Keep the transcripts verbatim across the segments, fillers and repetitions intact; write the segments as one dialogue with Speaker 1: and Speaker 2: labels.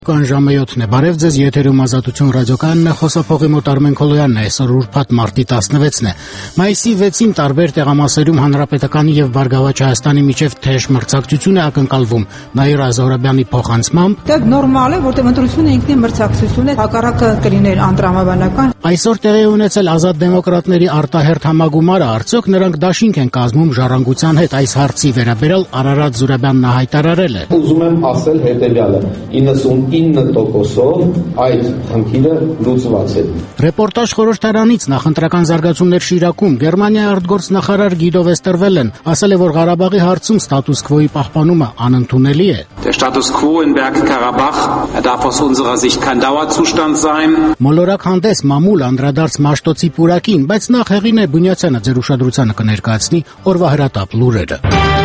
Speaker 1: Կան ժամը յոթն է, բարև ձեզ, եթերում Ազատություն ռադիոկայանն է, խոսափողի մոտ Արմեն Քոլոյանն է, այսօր ուրբաթ մարտի տասնվեցն է։ Մայիսի վեցին տարբեր տեղամասերում Հանրապետականի եւ Բարգավաճ Հայաստանի միջև թեժ մրցակցություն է ակնկալվում, Նաիրա Զոհրաբյանի փոխանցմամբ։
Speaker 2: Դա նորմալ է, որտեղ ընտրությունը ինքնին մրցակցություն է, հակառակը կլիներ անտրամաբանական։
Speaker 1: Այսօր տեղի ունեցել Ազատ դեմոկրատների արտահերթ համագումարը, արդյոք նրանք դաշինք են կազմում ժառանգության հետ, այս հարցի վերաբերյալ Արարատ Զուրաբյանն հայտարարել է։
Speaker 3: Ուզում եմ ասել հետեւյալը. իննսունինը տոկոսով այդ խնդիրը լուծված է։
Speaker 1: Ռեպորտաժ խորհրդարանից նախընտրական զարգացումներ Շիրակում Գերմանիայի արտգործնախարար Գիդո Վեստերվելեն ասել է, որ Ղարաբաղի հարցում ստատուս քվոյի պահպանումը անընդունելի է։
Speaker 4: Der Status quo in Bergkarabach darf aus unserer Sicht kein Dauerzustand sein.
Speaker 1: Մոլորակ հանդես մամուլ անդրադարձ Մաշտոցի պուրակին, բայց նախ Հեղինե Բունյացյանը ձեր ուշադրությանը կներկայացնի օրվա հրատապ լուրերը։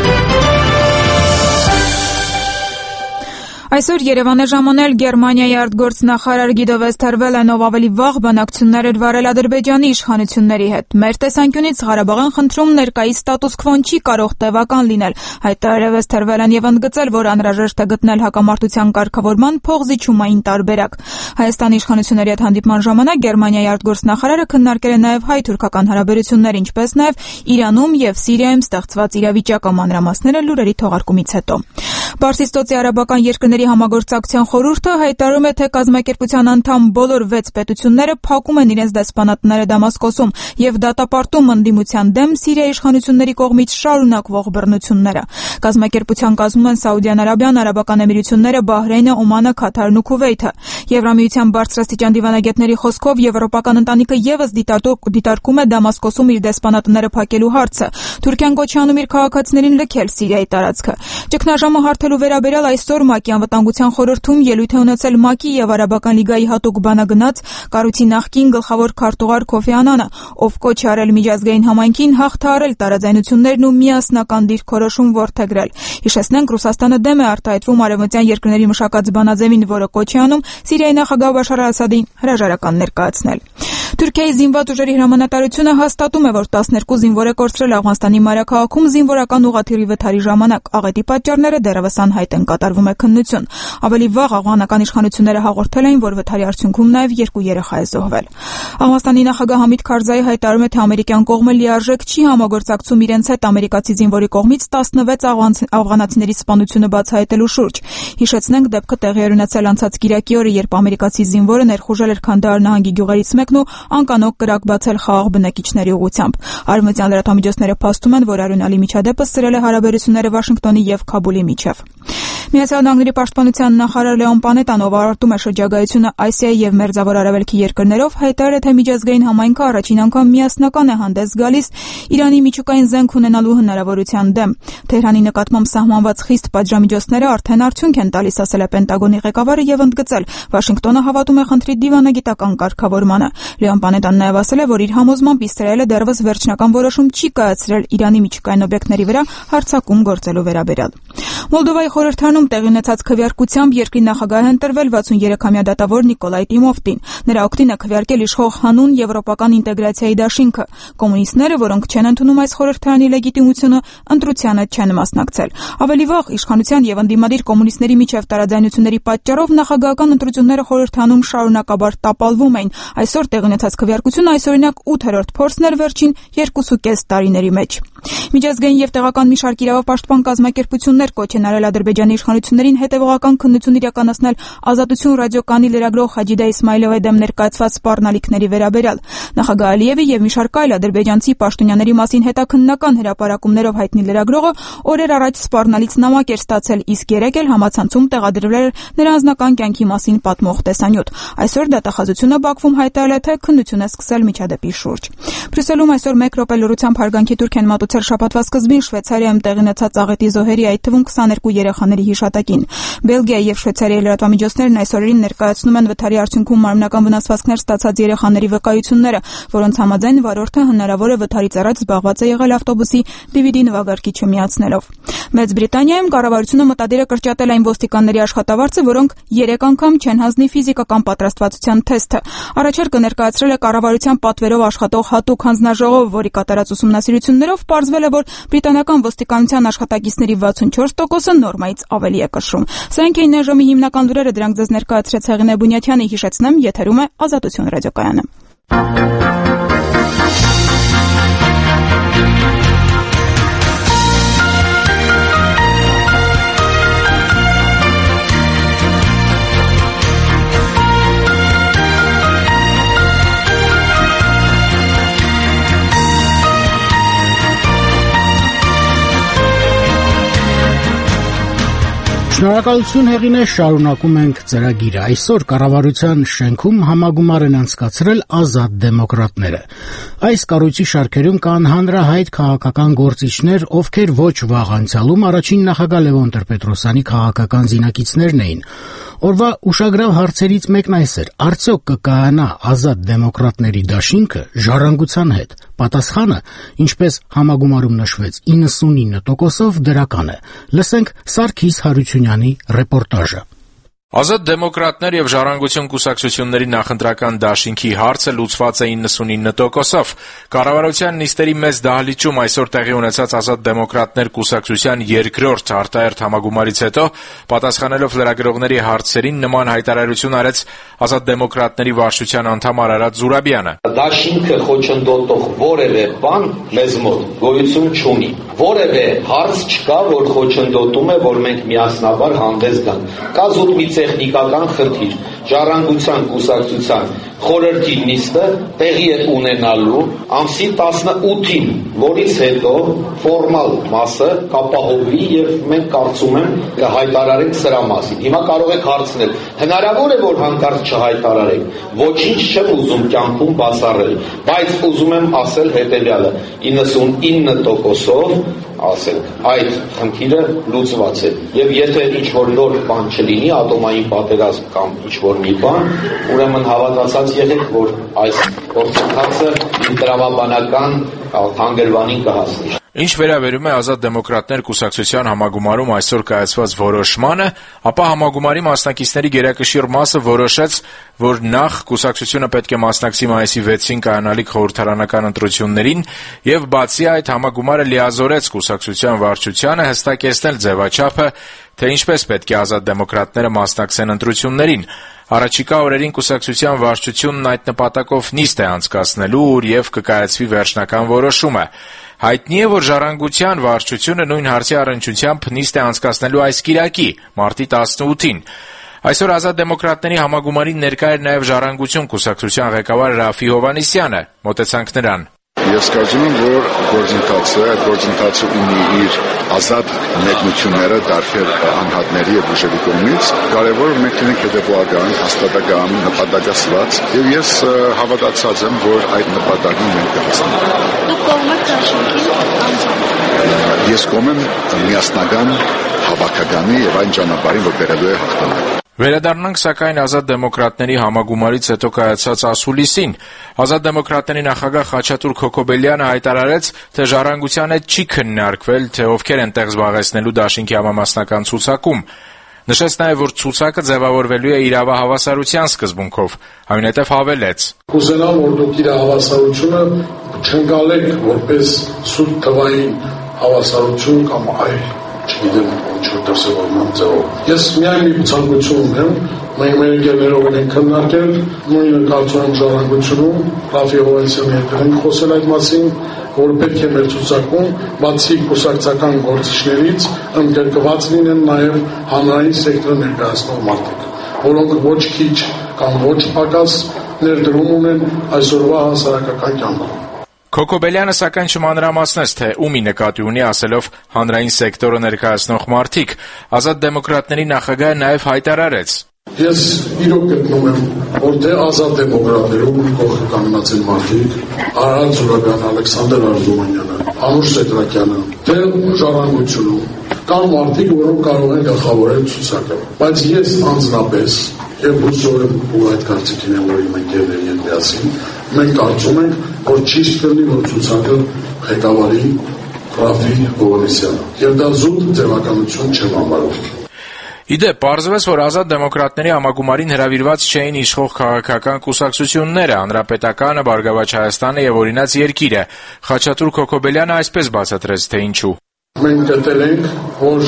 Speaker 5: Այսօր Երևան է ժամանել Գերմանիայի արտգործնախարար Գիդո Վեստերվելեն, ով ավելի վաղ բանակցություններ էր վարել Ադրբեջանի իշխանությունների հետ։ Մեր տեսանկյունից Ղարաբաղյան խնդրում ներկայիս ստատուս քվոն չի կարող տևական լինել, հայտարարել է Վեստերվելեն եւ ընդգծել, որ անհրաժեշտ է գտնել հակամարտության կարգավորման փոխզիջումային տարբերակ։ Հայաստանի իշխանությունների հետ հանդիպման ժամանակ Գերմանիայի արտգործնախարարը քննարկել է նաեւ հայ-թուրքական հարաբերություններ, ինչպես նաեւ Իրանում եւ Սիրիայում ստեղծված իրավիճակը, մանրամասները լուրերի թողարկումից հետո։ Պարսիստոցի արաբական երկրների համագործակցության խորհուրդը հայտարարում է, թե կազմակերպության անդամ բոլոր վեց պետությունները փակում են իրենց դեսպանատները Դամասկոսում եւ դատապարտում ընդդիմության դեմ Սիրիայի իշխանությունների կողմից շարունակվող բռնությունները։ Կազմակերպության կազմում են Սաուդյան Արաբիան, Արաբական Էմիրությունները, Բահրեյնը, Օմանը, Քաթարն ու Քուվեյթը։ Եվրամիության բարձրաստիճան դիվանագետների խոսքով եվրոպական ընտանիքը եւս դիտարկում է Դամասկոսում իր դեսպանատները փակելու հարցը։ Թուրքիան կոչ է անում իր քաղաքացիներին լքել Սիրիայի տարածքը։ Ճգնաժամը հարթելու վերաբերյալ այսօր ՄԱԿ-ի անվտանգության խորհրդում ելույթ է ունեցել ՄԱԿ-ի եւ Արաբական լիգայի հատուկ բանագնաց կառույցի նախկին գլխավոր քարտուղար Քոֆի Անանը, ով կոչ է արել միջազգային համայնքին հաղթահարել տարաձայնություններն ու միասնական դիրքորոշում որդեգրել։ Հիշեցնենք, Ռուսաստանը դեմ է արտահայտվում արևմտյան երկրների մշակած բանաձևին, որը կոչ է անում Սիրիայի նախագահ Բաշար Ասադին հրաժարական ներկայացնել։ Թուրքիայի զինված ուժերի հրամանատարությունը հաստատում է, որ տասներկու զինվոր է կորցրել Աֆղանստանի մայրաքաղաքում զինվորական ուղղաթիռի վթարի ժամանակ։ Աղետի պատճառները դեռևս անհայտ են, կատարվում է քննություն։ Ավելի վաղ աֆղանական իշխանությունները հաղորդել էին, որ վթարի արդյունքում նաև երկու երեխա է զոհվել։ Աֆղանստանի նախագահ Համիդ Քարզայի հայտարարում է, թե ամերիկյան կողմը լիարժեք չի համագործակցում իրենց հետ ամերիկացի զինվորի կողմից տասնվեց աֆղանացիների սպանությունը բացահայտելու շուրջ։ Հիշեցնենք, դեպքը տեղի էր ունեցել անցած կիրակի օրը, երբ ամերիկացի զինվորը ներխուժել էր Քանդահար նահանգի գյուղերից մեկն ու անկանոն կրակ բացել խաղաղ բնակիչների ուղղությամբ։ Արևմտյան լրատվամիջոցները փաստում են, որ արյունալի միջադեպը սրել է հարաբերությունները Վաշինգտոնի եւ Քաբուլի միջև։ Միացյալ Նահանգների պաշտպանության նախարար Լեոն Պանետան, ով ավարտում է շրջագայությունը Ասիայի եւ Մերձավոր Արևելքի երկրներով, հայտարարել է, թե միջազգային համայնքը առաջին անգամ միասնական է հանդես գալիս Իրանի միջուկային զենք ունենալու հնարավորության դեմ։ Թեհրանի նկատմամբ սահմանված խիստ պատժամիջոցները արդեն արդյունք են տալիս, ասել է Պենտագոնի ղեկավարը եւ ընդգծել, Վաշինգտոնը հավատում է խնդրի դիվանագիտական կարգավորմանը։ Լեոն Պանետան նաեւ ասել է, որ իր համոզմամբ Իսրայելը դեռևս վերջնական որոշում չի կայացրել Իրանի միջուկային օբյեկտների վրա հարձակում գործելու վերաբերյալ։ Մոլդովայի խորհրդարանում տեղի ունեցած քվեարկությամբ երկրի նախագահ է ընտրվել վաթսուներեքամյա դատավոր Նիկոլայ Տիմոֆտին։ Նրա օգտին է քվեարկել իշխող հանուն եվրոպական ինտեգրացիայի դաշինքը։ Կոմունիստները, որոնք չեն ընդունում այս խորհրդարանի լեգիտիմությունը, ընտրությանը չեն մասնակցել։ Ավելի վաղ իշխանության եւ ընդդիմադիր կոմունիստների միջև տարաձայնությունների պատճառով նախագահական ընտրությունները խորհրդարանում շարունակաբար տապալվում էին։ Այսօր տեղի ունեցած քվեարկությունը այսօրինակ ութերորդ փորձն էր վերջին երկուսուկես տարիների մեջ։ Միջազգային եւ տեղական մի շարք իրավապաշտպան կազմակերպություններ կոչ են արել Ադրբեջանի իշխանություններին հետևողական քննություն իրականացնել Ազատություն ռադիոկայանի լրագրող Հաջիդա Իսմայլովի դեմ ներկայացված սպառնալիքների վերաբերյալ։ Նախագահ Ալիևի եւ մի շարք այլ ադրբեջանցի պաշտոնյաների մասին հետաքննական հրապարակումներով հայտնի լրագրողը օրեր առաջ սպառնալից նամակ էր ստացել, իսկ երեկ էլ համացանցում տեղադրվել էր նրա անձնական կյանքի մասին պատմող տեսանյութ։ Այսօր դատախազությունը Բաքվում հայտարարել է, թե քննություն է սկսել միջադեպի շուրջ։ Բրյուսելում այսօր մեկ րոպե լրությամբ հարգանքի տուրք են մատուցել շաբաթվա սկզբին Շվեյցարիայում տեղի ունեցած աղետի զոհերի, այդ թվում քսաներկու երեխաների հիշատակին։ Բելգիայի եւ Շվեյցարիայի լրատվամիջոցներն այս օրերին ներկայացնում են վթարի արդյունքում մարմնական վնասվածքներ ստացած երեխաների վկայությունները, որոնց համաձայն վարորդը հնարավոր է վթարից առաջ զբաղված է եղել ավտոբուսի დი վի դի նվագարկիչը միացնելով։ Մեծ Բրիտանիայում կառավարությունը մտադիր է կրճատել այն ոստիկանների աշխատավարձը, որոնք երեք անգամ չեն հանձնի ֆիզիկական պատրաստվածության թեստը։ Առաջարկը ներկայացրել է կառավարության պատվերով աշխատող հատուկ հանձնաժողով, որի կատարած ուսումնասիրություններով պարզվել է, որ բրիտանական ոստիկանության աշխատակիցների վաթսունչորս տոկոսը նորմայից ավելի է կշռում։ Սրանք էին այժմի հիմնական լուրերը, դրանք ձեզ ներկայացրեց Հեղինե Բունյաթյանը, հիշեցնեմ, եթերում է Ազատություն ռադիոկայանը։
Speaker 1: Շնորհակալություն Հեղինե, շարունակում ենք ծրագիրը։ Այսօր կառավարության շենքում համագումար են անցկացրել Ազատ դեմոկրատները։ Այս կառույցի շարքերում կան հանրահայտ քաղաքական գործիչներ, ովքեր ոչ վաղ անցյալում առաջին նախագահ Լևոն Տեր-Պետրոսյանի քաղաքական զինակիցներն էին։ Օրվա ուշագրավ հարցերից մեկն այս էր. արդյոք կկայանա Ազատ դեմոկրատների դաշինքը ժառանգության հետ։ Պատասխանը, ինչպես համագումարում նշվեց, իննսունինը տոկոսով դրական է։ Լսենք Սարգիս Հարությունյանի ռեպորտաժը։
Speaker 6: Ազատ դեմոկրատներ եւ ժառանգություն կուսակցությունների նախընտրական դաշինքի հարցը լուծված է իննսունինը տոկոսով։ Կառավարության նիստերի մեծ դահլիճում այսօր տեղի ունեցած Ազատ դեմոկրատներ կուսակցության երկրորդ արտահերթ համագումարից հետո, պատասխանելով լրագրողների հարցերին, նման հայտարարություն արեց Ազատ դեմոկրատների վարչության անդամ Արարատ Զուրաբյանը։
Speaker 3: Դաշինքը խոչընդոտող որևէ բան մեզ մոտ գոյություն չունի։ Որևէ հարց չկա, որ խոչընդոտում է, որ մենք միասնաբար հանդես գանք։ Կա զուտ մի տեխնիկական խնդիր, ժառանգության կուսակցության խորհրդի նիստը տեղի է ունենալու ամսի տասնութին, որից հետո ֆորմալ մասը կապահովվի եւ մենք կարծում եմ կհայտարարենք սրա մասին։ Հիմա կարող եք հարցնել, հնարավոր է որ հանկարծ չհայտարարենք։ Ոչինչ չեմ ուզում կյանքում բացառել, բայց ուզում եմ ասել հետեւյալը. իննսունինը տոկոսով ասենք, այդ խնդիրը լուծված է։ Եվ եթե ինչ-որ նոր բան չլինի, ատոմային պատերազմ կամ ինչ-որ մի բան, ուրեմն հավատացած եղեք, որ այս գործընթացը տրամաբանական հանգրվանին կհասնի։
Speaker 6: Ինչ վերաբերում է Ազատ դեմոկրատներ կուսակցության համագումարում այսօր կայացված որոշմանը, ապա համագումարի մասնակիցների գերակշիռ մասը որոշեց, որ նախ կուսակցությունը պետք է մասնակցի մայիսի վեցին կայանալիք խորհրդարանական ընտրություններին եւ բացի այդ համագումարը լիազորեց կուսակցության վարչությանը հստակեցնել ձևաչափը, թե ինչպես պետք է Ազատ դեմոկրատները մասնակցեն ընտրություններին։ Առաջիկա օրերին կուսակցության վարչությունն այդ նպատակով նիստ է անցկացնելու, ուր եւ կկայացվի վերջնական որոշումը։ Հայտնի է, որ ժառանգության վարչությունը նույն հարցի առնչությամբ նիստ է անցկացնելու այս կիրակի, մարտի տասնութին։ Այսօր Ազատ դեմոկրատների համագումարին ներկա էր նաեւ ժառանգություն կուսակցության ղեկավար Ռաֆի Հովհաննիսյանը։ Մոտեցանք նրան։
Speaker 7: Ես կարծում եմ, որ գործընթացը, այդ գործընթացը ունի իր ազատ մեկնությունները դարբեր անհատների եւ ուժերի կողմից, կարեւոր է մենք լինենք հետեւողական, հաստատակամ, նպատակասված, եւ ես հավատացած եմ, որ այդ նպատակին մենք կհասնենք։
Speaker 8: Դուք կողմ եք դաշինքի անձամբ։
Speaker 7: Ես կողմ եմ միասնական, հավաքականի եւ այն ճանապարհին, որ բերելու է հաղթանակ։
Speaker 6: Վերադառնանք սակայն Ազատ դեմոկրատների համագումարից հետո կայացած ասուլիսին։ Ազատ դեմոկրատների նախագահ Խաչատուր Քոքոբելյանը հայտարարեց, թե ժառանգության հետ չի քննարկվել, թե ովքեր են տեղ զբաղեցնելու դաշինքի համամասնական ցուցակում։ Նշեց նաև, որ ցուցակը ձևավորվելու է իրավահավասարության սկզբունքով, այնուհետև հավելեց.
Speaker 9: Կուզենամ, որ դուք իրավահավասարությունը չընկալեք որպես սուտ թվային հավասարություն կամ այլ չգիտեմ ինչ-որ դրսևորման ձևով։ Ես միայն մի ցանկություն ունեմ, մենք մեր ընկերներով ենք քննարկել, նույնը կարծում եմ ժառանգությունում, Ռաֆի Հովհաննիսյանի հետ ենք խոսել այդ մասին, որ պետք է մեր ցուցակում, բացի կուսակցական գործիչներից, ընդգրկված լինեն նաև հանրային սեկտորը ներկայացնող մարդիկ, որոնք ոչ քիչ կամ ոչ պակաս ներդրում ունեն այսօրվա հասարակական կյանքում։
Speaker 6: Քոքոբելյանը սակայն չմանրամասնեց, թե ումի նկատի ունի, ասելով հանրային սեկտորը ներկայացնող մարդիկ։ Ազատ դեմոկրատների նախագահը նաև հայտարարեց.
Speaker 9: Ես իրոք գտնում եմ, որ թե Ազատ դեմոկրատներում կողքը կանգնած են մարդիկ, Արարատ Զուրաբյանը, Ալեքսանդր Արզումանյանը, Անուշ Սեդրակյանը, թե ժառանգությունում կան մարդիկ, որոնք կարող են գլխավորել ցուցակը։ Բայց ես անձնապես եւ հուսով եմ, որ այդ կարծիքին եմ, որ իմ ընկերների հետ միասին մենք կարծում ենք, որ ճիշտ կլինի, որ ցուցակը ղեկավարի Ռաֆի Հովհաննիսյանը։ Եվ դա զուտ ձևականություն չեմ համարում։
Speaker 6: Իդեպ, պարզվեց, որ Ազատ դեմոկրատների համագումարին հրավիրված չէին իշխող քաղաքական կուսակցությունները, Հանրապետականը, Բարգավաճ Հայաստանը եւ Օրինաց երկիրը։ Խաչատուր Քոքոբելյանը այսպես բացատրեց, թե ինչու։
Speaker 9: Մենք գտել ենք, որ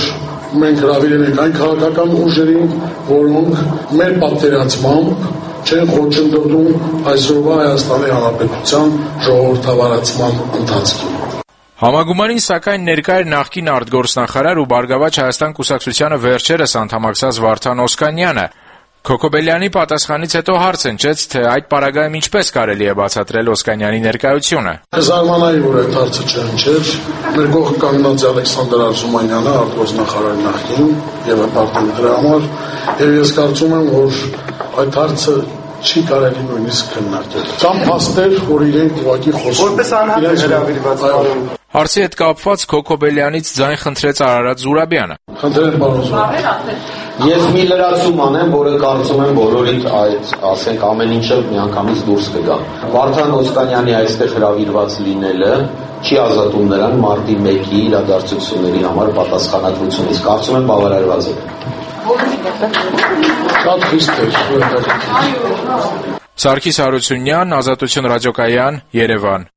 Speaker 9: մենք հրավիրել ենք այն քաղաքական ուժերին, որոնք մեր պատկերացմամբ չեն խոչընդոտում այսօրվա Հայաստանի Հանրապետության ժողովրդավարացման ընթացքին։
Speaker 6: Համագումարին սակայն ներկա էր նախկին արտգործնախարար ու Բարգավաճ Հայաստան կուսակցությանը վերջերս անդամակցած Վարդան Օսկանյանը։ Քոքոբելյանի պատասխանից հետո հարց հնչեց, թե այդ պարագայում ինչպես կարելի է բացատրել Օսկանյանի ներկայությունը։
Speaker 9: Կզարմանայի, որ այդ հարցը չհնչեր, մեր կողքը կանգնած է Ալեքսանդր Արզումանյանը, արտգործնախարար նախկին, եւ հպարտում դրա համար, եւ ես կարծում եմ, որ այդ հարցը չի կարելի նույնիսկ քննարկել։ Կամ փաստեր, որ իրենք ուղղակի խոսում։
Speaker 10: Որպես անհատ հրավիրված բան։
Speaker 6: Հարցի հետ կապված Քոքոբելյանից ձայն խնդրեց Արարատ Զուրաբյանը։
Speaker 9: Խնդրեմ պարոն Զուրաբյան։
Speaker 3: Ես մի լրացում անեմ, որը կարծում եմ բոլորիդ այդ, ասենք, ամեն ինչը միանգամից դուրս կգա։ Վարդան Օսկանյանի այստեղ հրավիրված լինելը չի ազատում նրան մարտի մեկի իրադարձությունների համար պատասխանատվությունից։ Կարծում եմ բավարարված է։
Speaker 9: Շատ խիստ է։
Speaker 6: Սարգիս Հարությունյան, Ազատություն ռադիոկայան, Երևան։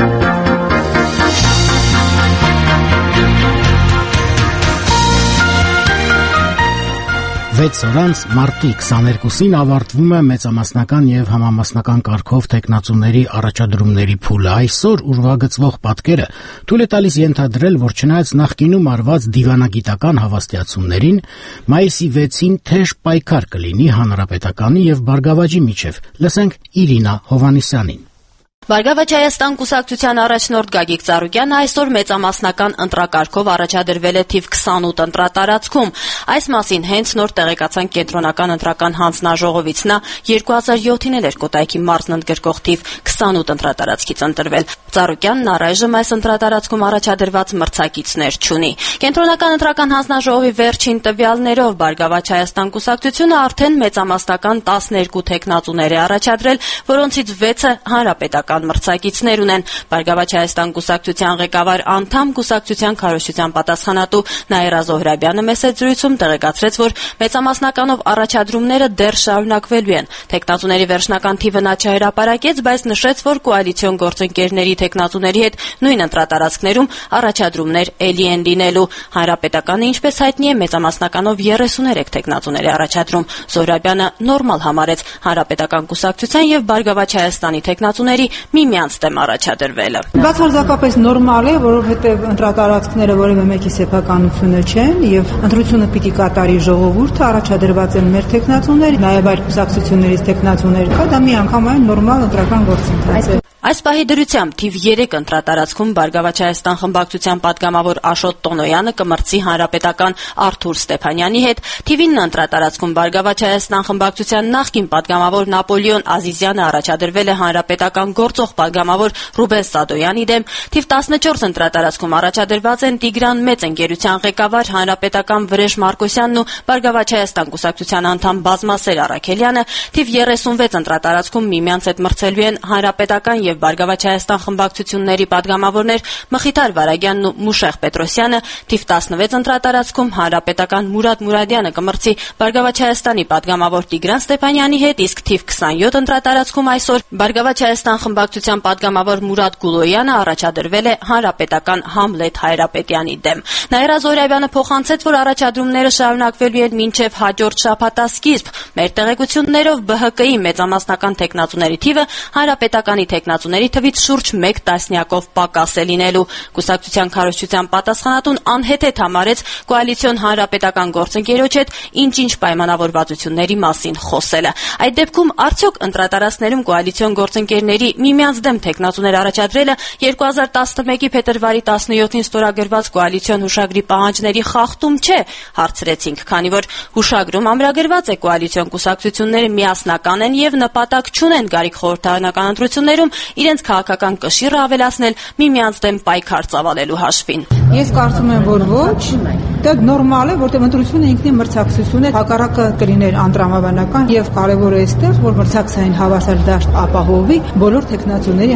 Speaker 1: վեց օր անց մարտի քսաներկուսին ավարտվում է մեծամասնական եւ համամասնական կարգով տեխնացուների առաջադրումների փուլը։ Այսօր ուրվագծվող պատկերը թույլ է տալիս ենթադրել, որ չնայած նախկինում արված դիվանագիտական հավաստիացումներին, մայիսի վեցին թեժ պայքար կլինի Հանրապետականի եւ Բարգավաճի միջեւ։ Լսենք Իրինա Հովհաննիսյանին։
Speaker 11: Բարգավաճ Հայաստան կուսակցության առաջնորդ Գագիկ Ծառուկյանը այսօր մեծամասնական ընտրակարգով առաջադրվել է թիվ քսանութ ընտրատարածքում։ Այս մասին հենց նոր տեղեկացան կենտրոնական ընտրական հանձնաժողովից։ Նա երկու հազար յոթին էլ էր Կոտայքի մարզն ընդգրկող թիվ քսանութ ընտրատարածքից ընտրվել։ Ծառուկյանն առայժմ այս ընտրատարածքում առաջադրված մրցակիցներ չունի։ Կենտրոնական ընտրական հանձնաժողովի վերջին տվյալներով Բարգավաճ Հայաստան կուսակցությունը արդեն մեծամասնական տասներկու տեխնացուներ է առաջադրել, որոնցից վեցը հանրապետական մրցակիցներ ունեն։ Բարգավաճ Հայաստան կուսակցության ղեկավար անդամ կուսակցության քարոզչության պատասխանատու Նաիրա Զոհրաբյանը մեծ զրույցում տեղեկացրեց, որ մեծամասնականով առաջադրումները դեռ շարունակվելու են։ Տեխնացուների վերջնական թիվը նա չհրապարակեց, բայց նշեց, որ կոալիցիոն գործընկերների տեխնացուների հետ նույն ընտրատարածքներում առաջադրումներ էլի են լինելու։ Հանրապետականը, ինչպես հայտնի է, մեծամասնականով երեսուներեք տեխնացուներ է առաջադրում։ Զոհրաբյանը նորմալ համարեց հանրապետական կուսակցության եւ Բարգավաճ Հայաստանի տեխնացուների միմյանց դեմ առաջադրվելը։
Speaker 2: Բացարձակապես նորմալ է, որովհետեւ ընտրատարածքները որևէ մեկի սեփականությունը չեն եւ ընտրությունը պիտի կատարի ժողովուրդը, առաջադրված են մեր տեխնացուներ, նաեւ այլ կուսակցություններից տեխնացուներ կա, դա միանգամայն նորմալ ընտրական գործընթաց է։
Speaker 11: Այս պահի դրությամբ թիվ երեք ընտրատարածքում Բարգավաճ Հայաստան խմբակցության падգամավոր Աշոտ Տոնոյանը կմրցի հանրապետական Արթուր Ստեփանյանի հետ, թիվ ինը ընտրատարածքում Բարգավաճ Հայաստան խմբակցության նախկին падգամավոր Նապոլեոն Ազիզյանը առաջադրվել է հանրապետական գործող падգամավոր Ռուբեն Սադոյանի դեմ, թիվ տասնչորս ընտրատարածքում առաջադրված են Տիգրան Մեծ ընկերության ղեկավար հանրապետական Վրեժ Մարկոսյանն ու Բարգավաճ Հայաստան կուսակցության անդամ Բազմասեր Առաքելյանը, թիվ երեսունվեց ընտրատարածքում միմյանց հետ մրցելու են հանրապետական եւ Բարգավաճ Հայաստան խմբակցությունների падգամավորներ Մխիթար Վարագյանն ու Մուշեղ Պետրոսյանը, թիվ տասնվեց ընտրատարածքում հանրապետական Մուրադ Մուրադյանը կմրցի Բարգավաճ Հայաստանի падգամավոր Տիգրան Ստեփանյանի հետ, իսկ թիվ քսանյոթ ընտրատարածքում այսօր Բարգավաճ Հայաստան խմբակցության падգամավոր Մուրադ Գուլոյանը առաջադրվել է հանրապետական Համլետ Հայրապետյանի դեմ։ Նաիրա Զոհրաբյանը փոխանցեց, որ առաջադրումները շարունակվելու են մինչև հաջորդ շաբաթասկիզբ։ Մեր տեղեկություններով B H K-ի մեծամասնական տեխնացուների թիվը հանրապետականի տեխնացուների թվից շուրջ մեկ տասնյակով պակաս է լինելու։ Կուսակցության քարոզչության պատասխանատուն անհեթեթ համարեց կոալիցիոն հանրապետական գործընկերոջ հետ ինչ-ինչ պայմանավորվածությունների մասին խոսելը։ Այդ դեպքում արդյոք ընտրատարածքներում կոալիցիոն գործընկերների միմյանց դեմ տեխնացուներ առաջադրելը երկու հազար տասնմեկի փետրվարի տասնյոթին ստորագրված կոալիցիոն հուշագրի պահանջների խախտում չէ, հարցրեցինք, քանի որ հուշագրում ամրագրված է կոալիցիոն կուսակցությունները միասնական են եւ նպատակ չունեն Գարիկ խորհրդարանական ընտրություններում իրենց քաղաքական կշիռը ավելացնել միմյանց դեմ պայքար ծավալելու հաշվին։
Speaker 2: Ես կարծում եմ, որ ոչ, դա նորմալ է, որտեղ ընտրությունը ինքնին մրցակցություն է, հակառակը կլիներ անտրամաբանական եւ կարեւորը այստեղ, որ մրցակցային հավասար դաշտ ապահովի բոլոր տեխնացուների համար։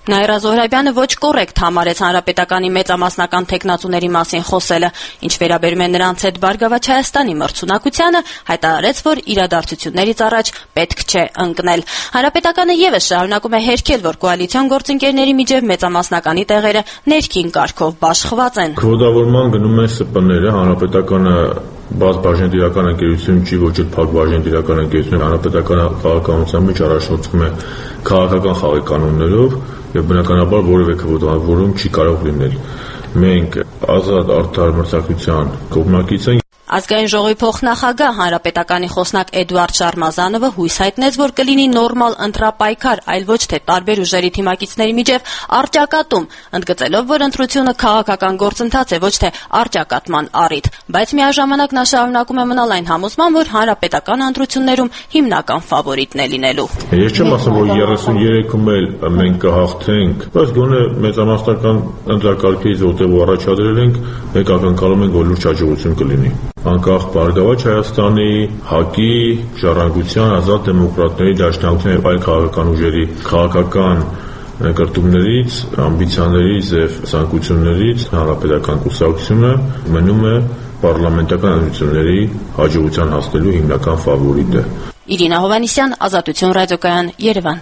Speaker 11: Նաիրա Զոհրաբյանը ոչ կոռեկտ համարեց հանրապետականի մեծամասնական թեկնածուների մասին խոսելը, ինչ վերաբերում է նրանց հետ Բարգավաճ Հայաստանի մրցունակությանը, հայտարարեց, որ իրադարձություններից առաջ պետք չէ ընկնել։ Հանրապետականը եւս շարունակում է հերքել, որ կոալիցիոն գործընկերների միջև մեծամասնականի տեղերը ներքին կարգով բաշխված են։
Speaker 12: Քվոտավորման գնում են ՍՊ-ները, հանրապետականը բաց բաժնետիրական ընկերություն չի, ոչ էլ փակ բաժնետիրական ընկերություն, հանրապետական քաղաքականության մեջ առաջնորդվում է քաղաքական խաղի կանոններով եւ բնականաբար որևէ քվոտավորում չի կարող լինել։ Մենք ազատ արդար մրցակցության կողմնակից ենք։
Speaker 11: Ազգային ժողովի փոխնախագահ հանրապետականի խոսնակ Էդուարդ Շարմազանովը հույս հայտնեց, որ կլինի նորմալ ընտրապայքար, այլ ոչ թե տարբեր ուժերի թիմակիցների միջև առճակատում, ընդգծելով, որ ընտրությունը քաղաքական գործընթաց է, ոչ թե առճակատման առիթ, բայց միաժամանակ նա շարունակում է մնալ այն համոզման, որ հանրապետական ընտրություններում հիմնական ֆավորիտն է լինելու։
Speaker 12: Ես չեմ ասում, որ երեսուններեքում էլ մենք կհաղթենք, բայց գոնե մեծամասնական ընտրակարգերից որտեղ առաջադրել ենք, մենք ակնկալում ենք, որ լուրջ հաջողություն կլինի։ Անկախ Բարգավաճ Հայաստանի, ՀԱԿ-ի, Ժառանգության, Ազատ դեմոկրատների, Դաշնակցության եւ այլ քաղաքական ուժերի քաղաքական կրթումներից, ամբիցիաներից եւ ցանկություններից հանրապետական կուսակցությունը մնում է պարլամենտական ընտրությունների հաջողության հասնելու հիմնական ֆավորիտը։
Speaker 11: Իրինա Հովանիսյան, Ազատություն ռադիոկայան, Երևան։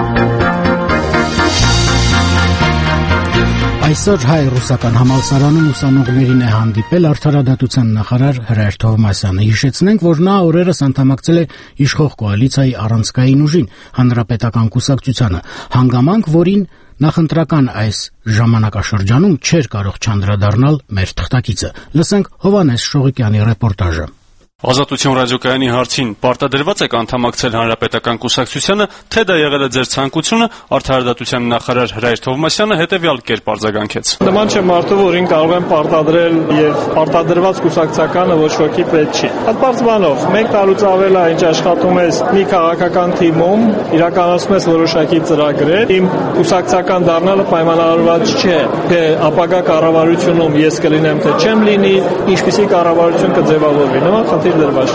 Speaker 1: Այսօր հայ-ռուսական համալսարանում ուսանողներին է հանդիպել արդարադատության նախարար Հրայր Թովմասյանը։ Հիշեցնենք, որ նա օրերս անդամակցել է իշխող կոալիցիայի առանցքային ուժին, հանրապետական կուսակցությանը, հանգամանք, որին նախընտրական այս ժամանակաշրջանում չէր կարող չանդրադառնալ մեր թղթակիցը։ Լսենք Հովանես Շողիկյանի ռեպորտաժը։
Speaker 13: Ազատություն ռադիոկայանի հարցին պարտադրված եք անդամակցել հանրապետական կուսակցությանը, թե դա եղել է ձեր ցանկությունը, արդարադատության նախարար Հրայր Թովմասյանը հետևյալ կերպ արձագանքեց։
Speaker 14: Նման չէ մարդու, որին կարող են պարտադրել եւ պարտադրված կուսակցականը ոչ ոքի պետք չի։ Հատված բանով, մեկ տարուց ավել է ինչ աշխատում ես մի քաղաքական թիմում, իրականացնում ես որոշակի ծրագրեր, իմ կուսակցական դառնալը պայմանավորված չէ, թե ապագա կառավարությունում ես կլինեմ թե չեմ լինի, ինչպիսի կառավարություն կձևավորվի։ Նման խնդիր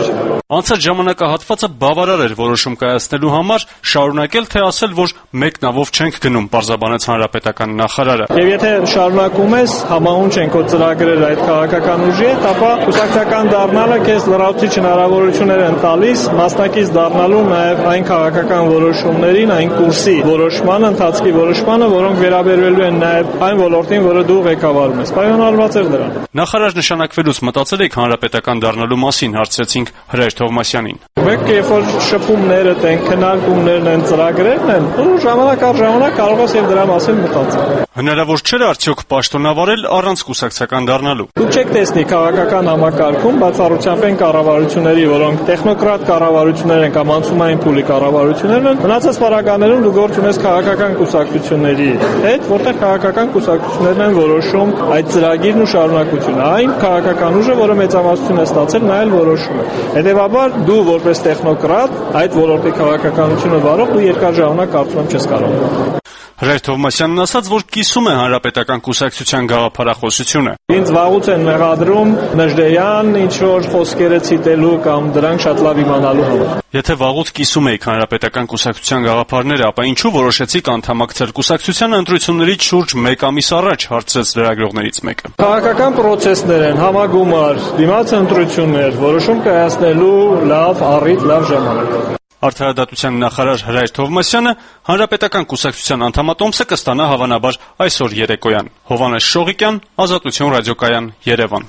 Speaker 13: Անցած ժամանակահատվածը բավարար էր որոշում կայացնելու համար, շարունակել թե ասել, որ մեկնավով չենք գնում, պարզաբանեց հանրապետական նախարարը։
Speaker 14: Եվ եթե շարունակում ես համահունչ են քո ծրագրերը այդ քաղաքական ուժի հետ, ապա կուսակցական դառնալը քեզ լրացուցիչ հնարավորություններ են տալիս մասնակից դառնալու նաև այն քաղաքական որոշումներին, այն կուրսի որոշմանը, ընթացքի որոշմանը, որոնք վերաբերվելու են նաև այն ոլորտին, որը դու ղեկավարում ես։ Պայմանավորված էր դրան։
Speaker 13: Նախարար նշանակվելուց մտածել եք հանրապետական դառնալու մասին, հարցրեցինք Հրայր Թովմասյանին։
Speaker 14: Մենք երբ որ շփումները տենք, քննարկումներն են, ծրագրերն են, ու ժամանակ առ ժամանակ կարող ես եւ դրա մասին մտածել։
Speaker 13: Հնարավոր չէ արդյոք պաշտոնավարել առանց կուսակցական դառնալու։
Speaker 14: Դուք չեք տեսնի քաղաքական համակարգում բացառությամբ են կառավարությունների, որոնք տեխնոկրատ կառավարություններ են կամ անցումային փուլի կառավարություններ են, մնացած պարագաներում դու գործ ունես քաղաքական կուսակցությունների հետ, որտեղ քաղաքական կուսակցություններն են որոշում այդ ծրագիրն ու շարունակությունը։ Այն քաղաքական ուժը, որը մեծամասնություն է ստացել, նա էլ որոշում է։ Հետևաբար դու որպես տեխնոկրատ այդ ոլորտի քաղաքականությունը վարող դու երկար ժամանակ կարծում եմ չես կարող։
Speaker 13: Հրայր Թովմասյանն ասաց, որ կիսում է հանրապետական կուսակցության գաղափարախոսությունը։
Speaker 14: Ինձ վաղուց են մեղադրում Նժդեյան ինչ-որ խոսքերը ցիտելու կամ դրանք շատ լավ իմանալու համար։
Speaker 13: Եթե վաղուց կիսում եք հանրապետական կուսակցության գաղափարները, ապա ինչու որոշեցիք անդամակցել կուսակցության ընտրություններից շուրջ մեկ ամիս առաջ, հարցրեց լրագրողներից մեկը։
Speaker 14: Քաղաքական պրոցեսներ են, համագումար, դիմաց ընտրություններ, որոշում կայացնելու լավ առիթ, լավ ժամանակ։
Speaker 13: Արդարադատության նախարար Հրայր Թովմասյանը հանրապետական կուսակցության անդամատոմսը կստանա հավանաբար այսօր երեկոյան։ Հովանես Շողիկյան, Ազատություն ռադիոկայան, Երևան։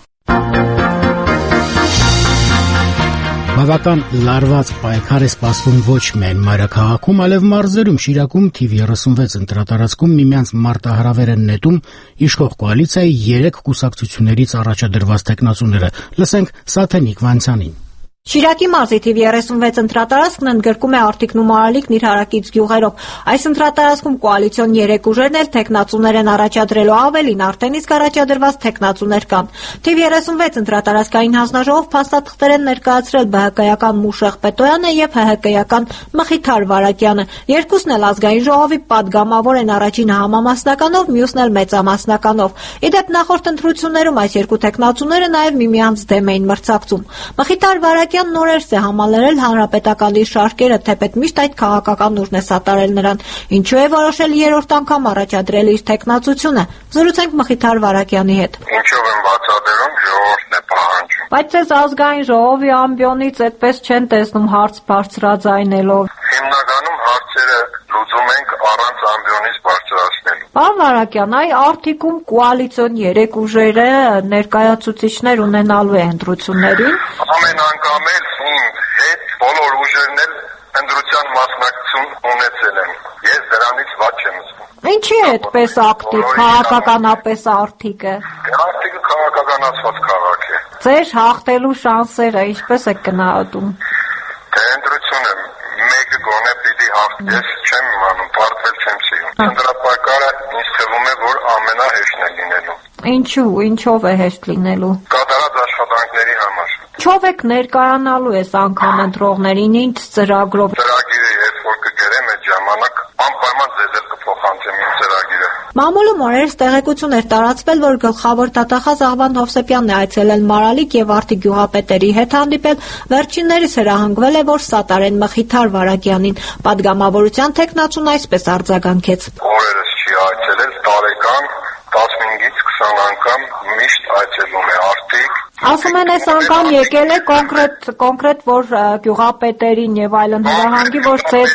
Speaker 1: Բավական լարված պայքար է սպասվում ոչ միայն մայրաքաղաքում, այլև մարզերում, Շիրակում թիվ երեսունվեց ընտրատարածքում միմյանց մարտահրավեր են նետում իշխող կոալիցիայի երեք կուսակցություններից առաջադրված տեխնացուները։ Լսենք Սաթենիկ Վանցյանին։
Speaker 15: Շիրակի մարզի թիվ երեսունվեց ընտրատարածքն ընդգրկում է Արտիկն ու Մարալիկն իր հարակից գյուղերով։ Այս ընտրատարածքում կոալիցիոն երեք ուժերն էլ տեխնացուներ են առաջադրելու, ավելին արդեն իսկ առաջադրված տեխնացուներ կան։ Թիվ երեսունվեց ընտրատարածքային հանձնաժողով փաստաթղթեր են ներկայացրել ԲՀԿ-ական Մուշեղ Պետոյանը եւ ՀՀԿ-ական Մխիթար Վարակյանը։ Երկուսն էլ ազգային ժողովի падգամավոր են, առաջինը համամասնականով, մյուսն էլ մեծամասնականով։ Իդեպ նախորդ ընտրություններում այս երկու տեխնացուները նաեւ միմյանց դեմ էին մրցակցում։ Մխիթար Վարակյանը Վարդապետյանն նորերս է համալրել հանրապետականի շարքերը, թեպետ միշտ այդ քաղաքական ուժն է սատարել նրան, ինչու է որոշել երրորդ անգամ առաջադրել իր թեկնածությունը։ Զրուցենք Մխիթար Վարակյանի հետ։
Speaker 16: Ինչով են բացատրում, ժողովուրդն է պահանջում։
Speaker 15: Բայց ձեզ ազգային ժողովի ամբիոնից այդպես չեն տեսնում հարց բարձրաձայնելով։
Speaker 16: Հիմնականում հարցերը լուծում ենք առանց ամբիոնից բարձրացնելու։
Speaker 15: Պարոն Վարակյան, այ արդյունքում կոալիցիոն երեք ուժերը ներկայացուցիչներ ունենալու է ընտրություններին։
Speaker 16: Ամեն անգամ էլ իմ հետ բոլոր ուժերն էլ ընտրության մասնակցություն ունեցել են։ Ես դրանից ված չեմ զգում։
Speaker 15: Ինչի է այդպես ակտիվ քաղաքականապես Արթիկը։
Speaker 16: Արթիկը քաղաքականացված քաղաք է։
Speaker 15: Ձեր հաղթելու շանսերը ինչպես եք գնահատում։
Speaker 16: Դե ընտրությունը մեկը գոնե պիտի հաղթի, ես չեմ իմանում, պարտվել չեմ սիրում։ Ընտրապարկարը ինձ թվում է, որ ամենահեշտն է լինելու։
Speaker 15: Ինչու, ինչով է հեշտ լինելու։
Speaker 16: Կատարած աշխատանքների համար։
Speaker 15: Ինչով եք ներկայանալու ես անգամ ընտրողներին, ինչ ծրագրով։
Speaker 16: Ծրագիրը երբ որ կգերեմ այդ ժամանակ անպայման ձեզ էլ կփոխանցեմ իմ ծրագիրը։
Speaker 15: Մամուլում օրերս տեղեկություն էր տարածվել, որ գլխավոր դատախազ Աղվան Հովսեփյանն է այցելել Մարալիկ եւ Արթի գյուղապետերի հետ հանդիպել, վերջիններիս հրահանգվել է, որ սատարեն Մխիթար Վարակյանին։ Պատգամավորության թեկնածուն այսպես արձագանքեց։
Speaker 16: Օրերս չի այցելել, տարեկան տասնհինգից քսան անգամ միշտ այցելում է Արթիկ։
Speaker 15: Ասում են այս անգամ եկել է կոնկրետ կոնկրետ որ գյուղապետերին եւ այլն հրահանգի, որ ձեզ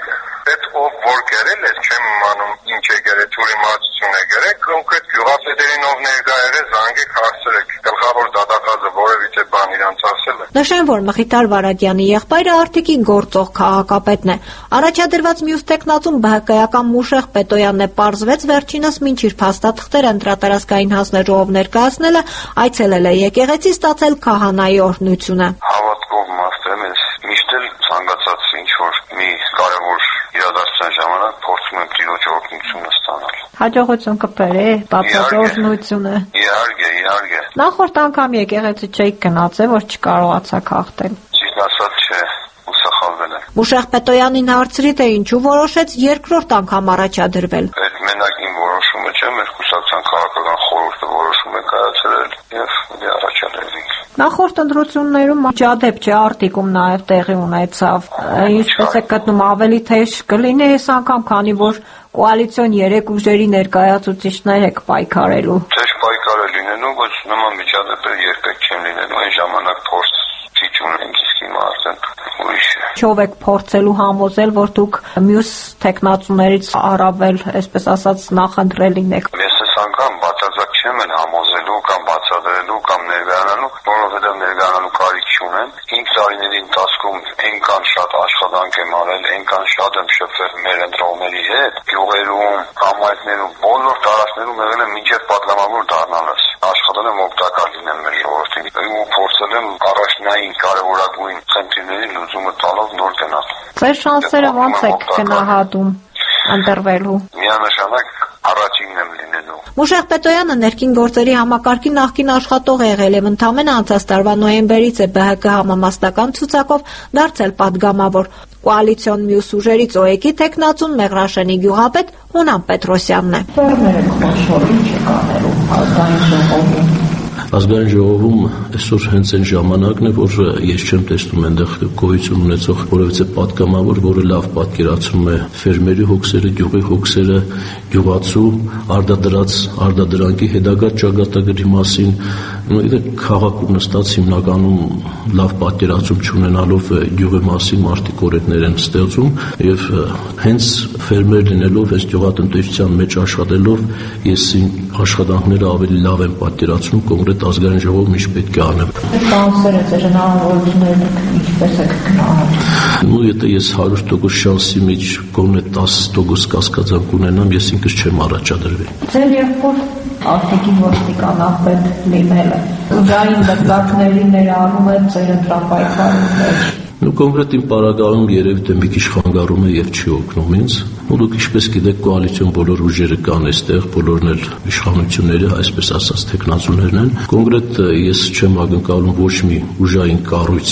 Speaker 16: Այդ ով որ գերել է, չեմ իմանում ինչ է գերել, թուրի մատություն է գերել, կոնկրետ գյուղապետերին ով ներկա եղել, զանգեք հարցրեք, գլխավոր դատախազը որևիցե բան իրանց ասել է։
Speaker 15: Նշեմ, որ Մխիթար Վարակյանի եղբայրը Արթիկի գործող քաղաքապետն է։ Առաջադրված մյուս տեխնացում ԲՀԿ-ական Մուշեղ Պետոյանն է, պարզվեց վերջինս մինչ իր փաստաթղթերը ընտրատարածքային հանձնաժողով ներկայացնելը այցելել է եկեղեցի, ստացել քահանայի օրհնությունը։
Speaker 16: Հավատքով մաստեմ ես, միշտ էլ ցանկացած ինչ որ մի կարևոր իրադարձության ժամանակ փորձում եմ Տիրոջ օրհնությունը ստանալ։
Speaker 15: Հաջողություն կբերի բացած օրհնությունը։
Speaker 16: Իհարկե, իհարկե։
Speaker 15: Նախորդ անգամ եկեղեցի չէիք գնացել, որ չկարողացաք հաղթել։
Speaker 16: Ճիշտ ասած չէ, ու սխալվել եմ։
Speaker 15: Մուշեղ Պետոյանին հարցրի, թե ինչու որոշեց երկրորդ անգամ առաջադրվել։
Speaker 16: Այդ մենակ իմ որոշումը չէ, մեր կուսակցության քաղաքական խորհուրդը որոշում է կայացրել եւ դե առաջադրվենք։
Speaker 15: Նախորդ ընտրություններում միջադեպ չէ, Արթիկում նաև տեղի ունեցավ։ Ինչպես եք գտնում, ավելի թեժ կլինի այս անգամ, քանի որ կոալիցիոն երեք ուժերի ներկայացուցիչներ եք պայքարելու։
Speaker 16: Թեժ պայքար է լինելու, ոչ նման միջադեպեր երբեք չեն լինելու, այն ժամանակ փորձ ցիչ ունենք, իսկ հիմա արդեն ուրիշ է։
Speaker 15: Ինչով եք փորձելու համոզել, որ դուք մյուս տեխնացուներից առավել, այսպես ասած, նախընտրելին եք։
Speaker 16: Ես այս անգամ բացարձակ չեմ են համոզելու կամ բացատրելու կամ ներկայանալու, որովհետև ներկայանալու կարիք չունեմ։ հինգ տարիների ընթացքում այնքան շատ աշխատանք եմ արել, այնքան շատ եմ շփվել մեր ընտրողների հետ, գյուղերում, համայնքներում, բոլոր տարածքներում եղել եմ մինչև պատգամավոր դառնալս։ Աշխատել եմ օգտակար լինեմ մեր ժողովրդին ու փորձել եմ առաջնային կարևորագույն խնդիրների լուծումը տալով նոր գնալ։
Speaker 15: Ձեր շանսերը ո՞նց եք գնահատում ընտրվելու։
Speaker 16: Միանշանակ առաջինն եմ լինելու։
Speaker 15: Մուշեղ Պետոյանը ներքին գործերի համակարգի նախկին աշխատող է եղել եւ ընդամենը անցած տարվա նոյեմբերից է ԲՀԿ համամասնական ցուցակով դարձել падգամավոր։ Կոալիցիոն մյուս ուժերից ՕԵԿ-ի տեխնացուն Մեղրաշենի գյուղապետ Հունան Պետրոսյանն է։
Speaker 17: Ֆերմերը խոշոր ինչ է կանելու ազգային ժողովում։
Speaker 18: Ազգային ժողովում այսօր հենց այն ժամանակն է, որ ես չեմ տեսնում այնտեղ գոյություն ունեցող որևիցե պատգամավոր, որը լավ պատկերացնում է ֆերմերի հոգսերը, գյուղի հոգսերը, գյուղացու արդադրած արդադրանքի հետագա ճակատագրի մասին, նույնիսկ քաղաքում նստած հիմնականում լավ պատկերացում չունենալով գյուղի մասին մարդիկ օրենքներ են ստեղծում եւ հենց ֆերմեր լինելով, հենց գյուղատնտեսության մեջ աշխատելով ես աշխատանքները ավելի լավ եմ պատկերացնում կոնկրետ ազգային ժողովում ինչ պետք է անեմ։
Speaker 17: Շանսերը ձեր հնարավորություններն ինչպես եք գնահատում։
Speaker 18: Ու եթե ես հարյուր տոկոս շանսի մեջ գոնե տասը տոկոս կասկածանք ունենամ, ես ինքս չեմ առաջադրվի։
Speaker 17: Ձեր եղբոր Արթիկի ոստիկանապետ լինելը ուժային դեպքերի ներառում է ձեր ընտրապայքարի մեջ։
Speaker 18: Ու կոնկրետ իմ պարագայում երևի թե մի քիչ խանգարում է եւ չի օգնում ինձ։ Ու դուք ինչպես գիտեք, կոալիցիոն բոլոր ուժերը կան այստեղ, բոլորն էլ իշխանությունները, այսպես ասած, տեխնացուներն են։ Կոնկրետ ես չեմ ակնկալում ոչ մի ուժային կառույցի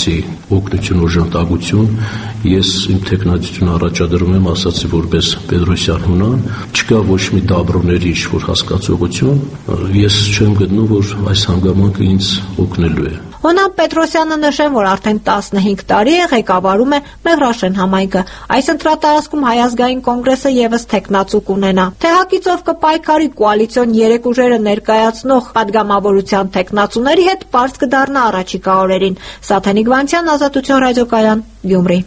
Speaker 18: օգնություն, օժանդակություն։ Ես իմ տեխնացիությունը առաջադրում եմ, ասացի որպես Պետրոսյան Հունան, չկա ոչ մի դաբրոների ինչ-որ հասկացողություն, ես չեմ գտնում, որ այս հանգամանքը ինձ օգնելու է։
Speaker 15: Հոնան Պետրոսյանը նշեն, որ արդեն տասնհինգ տարի է ղեկավարում է Մեղրաշեն համայնքը։ Այս ընտրատարածքում Հայ ազգային կոնգրեսը եւս տեխնացու կունենա։ Թեհակիցով կպայքարի կոալիցիոն երեք ուժերը ներկայացնող падգամավորության տեխնացուների հետ պարզ կդառնա առաջիկա օրերին։ Սաթենիկ Վանցյան, Ազատություն ռադիոկայան, Գյումրի։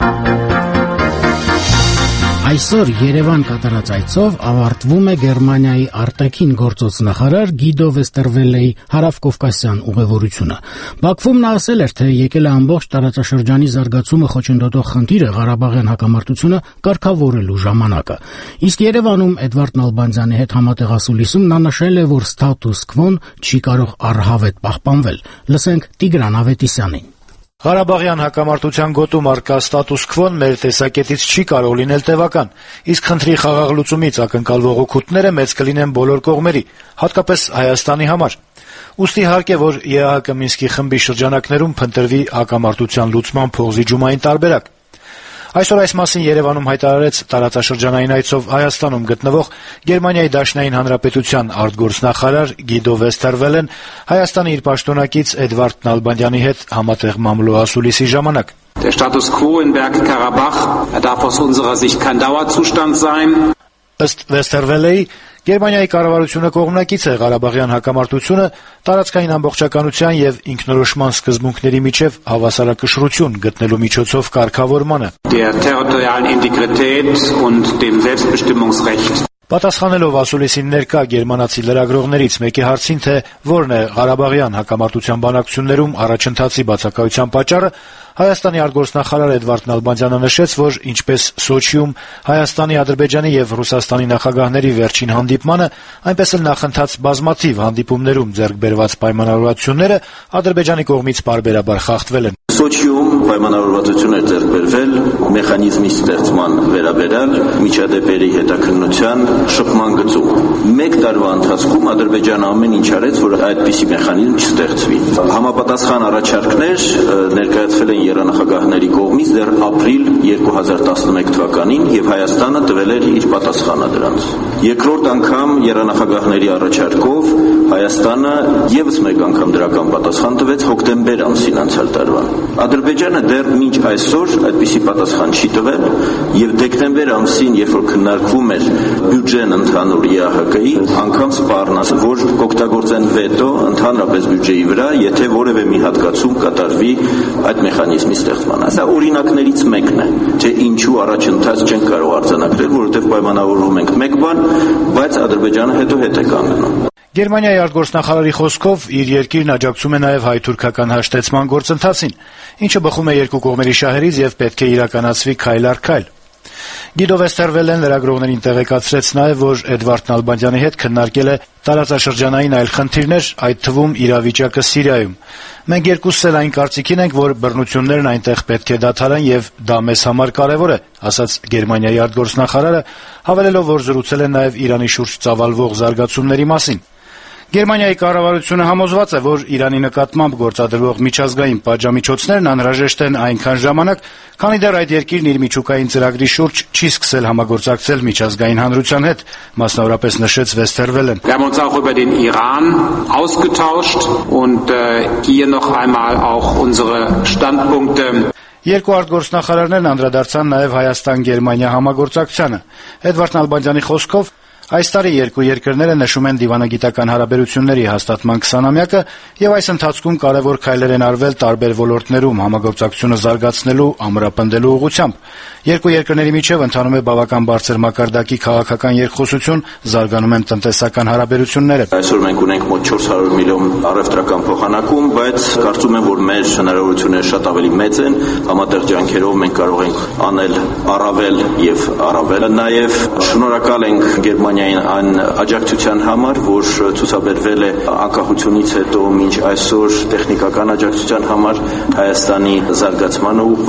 Speaker 1: Այսօր Երևան կատարած այցով ավարտվում է Գերմանիայի արտաքին գործոց նախարար Գիդո Վեստերվելեի հարավկովկասյան ուղևորությունը։ Բաքվում նա ասել էր, թե եկել է ամբողջ տարածաշրջանի զարգացումը խոչընդոտող խնդիրը Ղարաբաղյան հակամարտությունը կարգավորելու ժամանակը։ Իսկ Երևանում Էդվարդ Նալբանդյանի հետ համատեղասուլիսում նա նշել է, որ ստատուս քվոն չի կարող առհավետ պահպանվել։ Լսենք Տիգրան Ավետիսյանին։
Speaker 19: Ղարաբաղյան հակամարտության գոտում առկա ստատուս քվոն մեր տեսակետից չի կարող լինել տևական, իսկ խնդրի խաղաղ լուծումից ակնկալվող օգուտները մեծ կլինեն բոլոր կողմերի, հատկապես Հայաստանի համար։ Ուստի հարկ է, որ ԵԱՀԿ Մինսկի խմբի շրջանակներում փնտրվի հակամարտության լուծման փոխզիջումային տարբերակ։ Այսօր այս մասին Երևանում հայտարարեց տարածաշրջանային այցով Հայաստանում գտնվող Գերմանիայի Դաշնային Հանրապետության արտգործնախարար Գիդո Վեստերվելեն Հայաստանի իր պաշտոնակից Էդվարդ Նալբանդյանի հետ համատեղ մամլոասուլիսի ժամանակ։
Speaker 4: Der Status quo in Bergkarabach darf aus unserer Sicht kein Dauerzustand sein.
Speaker 19: Ըստ Վեստերվելեի Գերմանիայի կառավարությունը կողմնակից է Ղարաբաղյան հակամարտությունը տարածքային ամբողջականության եւ ինքնորոշման սկզբունքների միջև հավասարակշռություն գտնելու միջոցով կարգավորմանը։
Speaker 4: Der territorialen Integrität und dem Selbstbestimmungsrecht.
Speaker 19: Պատասխանելով ասուլիսին ներկա գերմանացի լրագրողներից մեկի հարցին, թե որն է Ղարաբաղյան հակամարտության բանակցություններում առաջընթացի բացակայության պատճառը, Հայաստանի արտգործնախարար Էդվարդ Նալբանդյանը նշեց, որ ինչպես Սոչիում Հայաստանի, Ադրբեջանի եւ Ռուսաստանի նախագահների վերջին հանդիպմանը, այնպես էլ նախընթաց բազմաթիվ հանդիպումներում ձեռք բերված պայմանավորվածությունները Ադրբեջանի կողմից պարբերաբար խախտվել են։
Speaker 20: Սոչիում պայմանավորվածություններ ձեռք բերվել մեխանիզմի ստեղծման վերաբերյալ միջադեպերի հետաքննության շփման գծում։ Մեկ տարվա ընթացքում Ադրբեջանը ամեն ինչ արեց, որ այդպիսի մեխանիզմ չստեղծվի։ Համապատասխան առաջարկներ ներկայացվել են երանախագահների կողմից դեռ ապրիլ երկու հազար տասնմեկ թվականին եւ Հայաստանը տվել էր իր պատասխանը դրանց։ Երկրորդ անգամ երանախագահների առաջարկով Հայաստանը եւս մեկ անգամ դրական պատասխան տվեց հոկտեմբեր ամսին անցյալ տարվա։ Ադրբեջանը դեռ մինչ այսօր այդպիսի պատասխան չի տվել եւ դեկտեմբեր ամսին, երբ որ քննարկվում էր բյուջեն ընդհանուր ԵԱՀԿ-ի, անգամ սպառնաց, որ կօգտագործեն վետո ընդհանրապես բյուջեի վրա, եթե որևէ մի հատկացում կատարվի այդ մեխանիզմի ստեղծման։ Սա օրինակներից մեկն է, թե ինչու առաջընթաց չեն կարող արձանագրել, որովհետեւ պայմանավորվում ենք մեկ բան, բայց Ադրբեջանը հետո հետ է կանգնում։
Speaker 19: Գերմանիայի արտգործնախարարի խոսքով իր երկիրն աջակցում է նաև հայ-թուրքական հաշտեցման գործընթացին, ինչը բխում է երկու կողմերի շահերից եւ պետք է իրականացվի քայլ առ քայլ։ Գիդո Վեստերվելեն լրագրողներին տեղեկացրեց նաև, որ Էդվարդ Նալբանդյանի հետ քննարկել է տարածաշրջանային այլ խնդիրներ, այդ թվում իրավիճակը Սիրիայում։ Մենք երկուսս էլ այն կարծիքին ենք, որ բռնություններն այնտեղ պետք է դադարեն եւ դա մեզ համար կարեւոր է, ասաց Գերմանիայի արտգործնախարարը, հավելելով, որ զրուցել են նաև Իրանի շուրջ ծավալվող զարգացումների մասին։ Գերմանիայի կառավարությունը համոզված է, որ Իրանի նկատմամբ գործադրվող միջազգային պատժամիջոցներն անհրաժեշտ են այնքան ժամանակ, քանի դեռ այդ երկիրն իր միջուկային ծրագրի շուրջ չի սկսել համագործակցել միջազգային հանրության հետ, մասնավորապես նշեց Վեստերվելեն։
Speaker 4: Wir haben uns auch über den Iran ausgetauscht und hier noch einmal auch unsere Standpunkte.
Speaker 19: Երկու արտգործնախարարներն անդրադարձան նաև Հայաստան-Գերմանիա համագործակցությանը։ Էդվարդ Նալբանդյանի խոսքով այս տարի երկու երկրները նշում են դիվանագիտական հարաբերությունների հաստատման քսանամյակը եւ այս ընթացքում կարեւոր քայլեր են արվել տարբեր ոլորտներում համագործակցությունը զարգացնելու, ամրապնդելու ուղղությամբ։ Երկու երկրների միջև ընթանում է բավական բարձր մակարդակի քաղաքական երկխոսություն, զարգանում են տնտեսական հարաբերությունները։
Speaker 20: Այսօր մենք ունենք մոտ չորս հարյուր միլիոն առևտրական փոխանակում, բայց կարծում եմ, որ մեր հնարավորությունները շատ ավելի մեծ են, համատեղ ջանքերով մենք կարող ենք անել առավել եւ առավել։ Նաեւ շնորհակալ ենք Գերմանիային այն աջակցության համար, որ ցուցաբերվել է անկախությունից հետո մինչ այսօր տեխնիկական աջակցության համար Հայաստանի զարգացմանը ուղղված։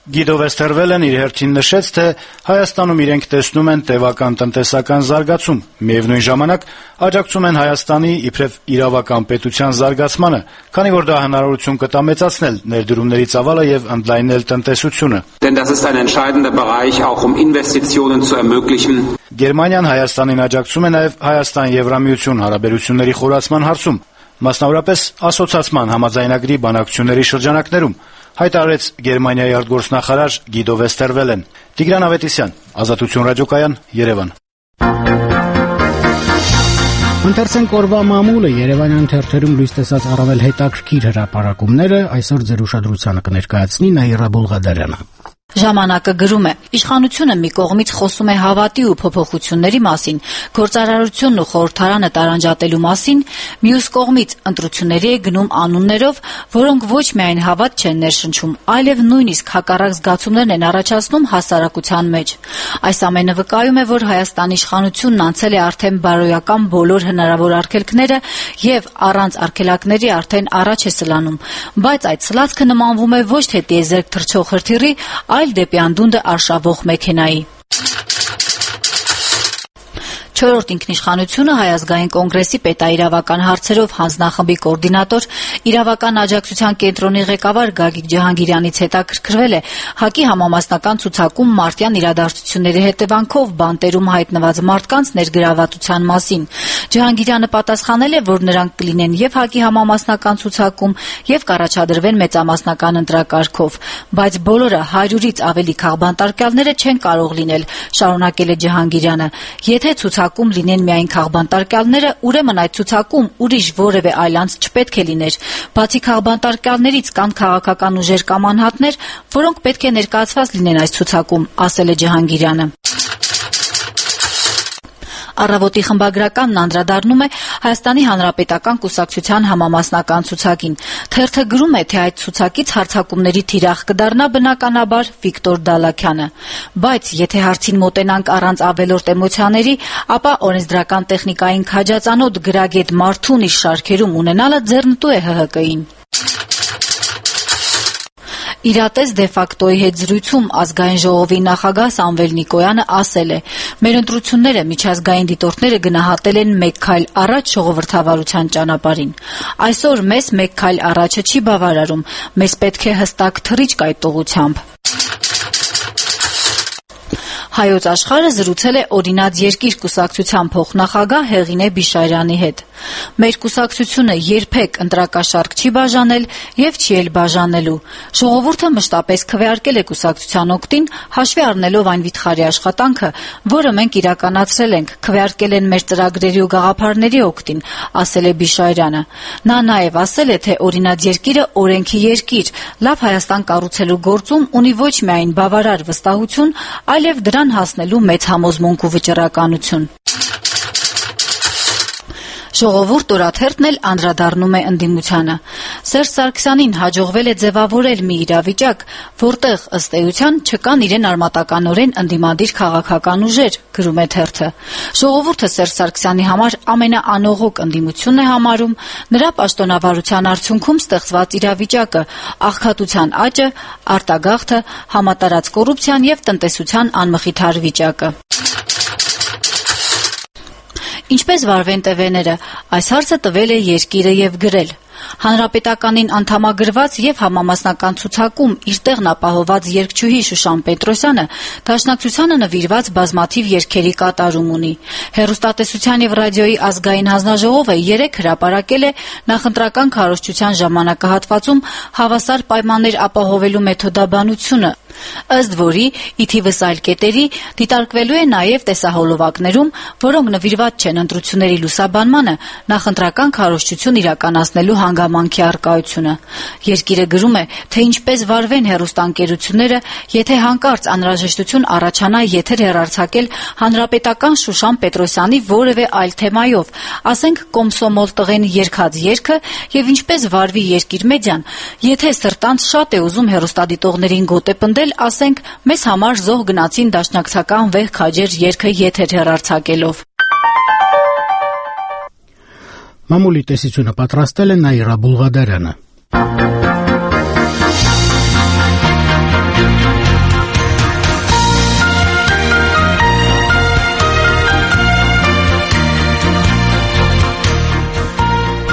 Speaker 19: Գիդո Վեստերվելեն իր հերթին նշեց, թե Հայաստանում իրենք տեսնում են տևական տնտեսական զարգացում, միևնույն ժամանակ աջակցում են Հայաստանի իբրև իրավական պետության զարգացմանը, քանի որ դա հնարավորություն կտա մեծացնել ներդրումների ծավալը եւ ընդլայնել տնտեսությունը։
Speaker 4: Denn das ist ein entscheidender Bereich auch um Investitionen zu ermöglichen.
Speaker 19: Գերմանիան Հայաստանին աջակցում է նաեւ Հայաստան-Եվրամիություն հարաբերությունների խորացման հարցում, մասնավորապես ասոցացման համաձայնագրի բանակցությունների շրջանակներում, հայտարարեց Գերմանիայի արտգործնախարար Գիդո Վեստերվելեն։ Տիգրան Ավետիսյան, Ազատություն ռադիոկայան, Երևան։
Speaker 1: Ընթերցենք օրվա մամուլը Երևանյան թերթերում լույս տեսած առավել հետաքրքիր հրապարակումները այսօր ձեր ուշադրությանը կներկայացնի Նաիրա Բուլղադարյանը։
Speaker 21: Ժամանակը գրում է. իշխանությունը մի կողմից խոսում է հավատի ու փոփոխությունների մասին, գործարարությունն ու խորհրդարանը տարանջատելու մասին, մյուս կողմից ընտրությունների է գնում անուններով, որոնք ոչ միայն հավատ չեն ներշնչում, այլև նույնիսկ հակառակ զգացումներն են առաջացնում հասարակության մեջ։ Այս ամենը վկայում է, որ Հայաստանի իշխանությունն անցել է արդեն բարոյական բոլոր հնարավոր արգելքները եւ առանց արգելակների արդեն առաջ է սլանում, բայց այդ սլացքը նմանվում է ոչ թե տիեզերք թռչող հրթիռի, այլ դեպի անդունդը արշավող մեքենայի։ Չորրորդ ինքնիշխանությունը Հայ ազգային կոնգրեսի պետաիրավական հարցերով հանձնախմբի կոորդինատոր, իրավական աջակցության կենտրոնի ղեկավար Գագիկ Ջահանգիրյանից հետաքրքրվել է ՀԱԿ-ի համամասնական ցուցակում մարտյան իրադարձությունների հետևանքով բանտերում հայտնված մարդկանց ներգրավվածության մասին։ Ջահանգիրյանը պատասխանել է, որ նրանք կլինեն եւ ՀԱԿ-ի համամասնական ցուցակում եւ կառաջադրվեն մեծամասնական ընտրակարգով, բայց բոլորը հարյուրից ավելի քաղբանտարկյալները չեն կարող լինել, շարունակել է Ջահանգիրյանը։ Եթե ցուցակում լինեն միայն քաղբանտարկյալները, ուրեմն այդ ցուցակում ուրիշ որևէ այլ անձ չպետք է լիներ։ Բացի քաղբանտարկյալներից կան քաղաքական ուժեր կամ անհատներ, որոնք պետք է ներկայացված լինեն այս ցուցակում, ասել է Ջահանգիրյանը։ Առավոտի խմբագրականն անդրադառնում է Հայաստանի Հանրապետական կուսակցության համամասնական ցուցակին։ Թերթը գրում է, թե այդ ցուցակից հարձակումների թիրախ կդառնա բնականաբար Վիկտոր Դալաքյանը։ Բայց եթե հարցին մոտենանք առանց ավելորդ էմոցիաների, ապա օրենսդրական տեխնիկային քաջածանոթ գրագետ Մարթուն իր շարքերում ունենալը ձեռնտու է Հ Հ Կ-ին։ Իրատես դե ֆակտոյի հետ զրույցում ազգային ժողովի նախագահ Սամվել Նիկոյանը ասել է. «Մեր ընտրությունները միջազգային դիտորդները գնահատել են մեկ քայլ առաջ ժողովրդավարության ճանապարհին։ Այսօր մեզ մեկ քայլ առաջը չի բավարարում, մեզ պետք է հստակ թռիչք այդ ուղղությամբ»։ Հայոց աշխարհը զրուցել է Օրինաց երկիր կուսակցության փոխնախագահ Հեղինե Բիշարյանի հետ։ Մեր կուսակցությունը երբեք ընտրակաշառք չի բաժանել եւ չի էլ բաժանելու։ Ժողովուրդը մշտապես քվեարկել է կուսակցության օգտին, հաշվի առնելով այն վիթխարի աշխատանքը, որը մենք իրականացրել ենք, քվեարկել են մեր ծրագրերի ու գաղափարների օգտին, ասել է Բիշարյանը։ Նա նաեւ ասել է, թե Օրինաց երկիրը օրենքի երկիր, լավ Հայաստան կառուցելու գործում ունի ոչ միայն բավարար վստահություն, այլև դրան հասնելու մեծ համոզմունք ու վճռականություն։ Ժողովուրդ օրաթերթն էլ անդրադառնում է ընդդիմությանը։ Սերժ Սարգսյանին հաջողվել է ձևավորել մի իրավիճակ, որտեղ ըստ էության չկան իրեն արմատականորեն ընդդիմադիր քաղաքական ուժեր, գրում է թերթը։ Ժողովուրդը Սերժ Սարգսյանի համար ամենաանողոք ընդդիմությունն է համարում, նրա պաշտոնավարության արդյունքում ստեղծված իրավիճակը, աղքատության աճը, արտագաղթը, համատարած կոռուպցիան եւ տնտեսության անմխիթար վիճակը։ Ինչպես վարվեն տևեները, այս հարցը տվել է Երկիրը եւ գրել. Հանրապետականին անդամագրված եւ համամասնական ցուցակում իր տեղն ապահովված երգչուհի Շուշան Պետրոսյանը Դաշնակցությանը նվիրված բազմաթիվ երգերի կատարում ունի։ Հեռուստատեսության եւ ռադիոյի ազգային հանձնաժողովը երեկ հրապարակել է նախընտրական քարոզչության ժամանակահատվածում հավասար պայմաններ ապահովելու մեթոդաբանությունը, ըստ որի ի թիվս այլ կետերի դիտարկվելու է նաեւ տեսահոլովակներում, որոնք նվիրված չեն ընտրությունների լուսաբանմանը, նախընտրական քարոզչություն իրականացնելու հանգամանքի առկայությունը։ Երկիրը գրում է, թե ինչպես վարվեն հեռուստաընկերությունները, եթե հանկարծ անհրաժեշտություն առաջանա եթեր հեռարձակել հանրապետական Շուշան Պետրոսյանի որևէ այլ թեմայով, ասենք Կոմսոմոլ տղեն երգած երգը, եւ ինչպես վարվի Երկիր մեդիան, եթե սրտանց շատ է ուզում հեռուստադիտողներին գոտեպնդել, ասենք մեզ համար զոհ գնացին դաշնակցական վեհ քաջեր երգը եթեր հեռարձակելով։
Speaker 1: Մամուլի տեսությունը պատրաստել է Նաիրա Բուլղադարյանը։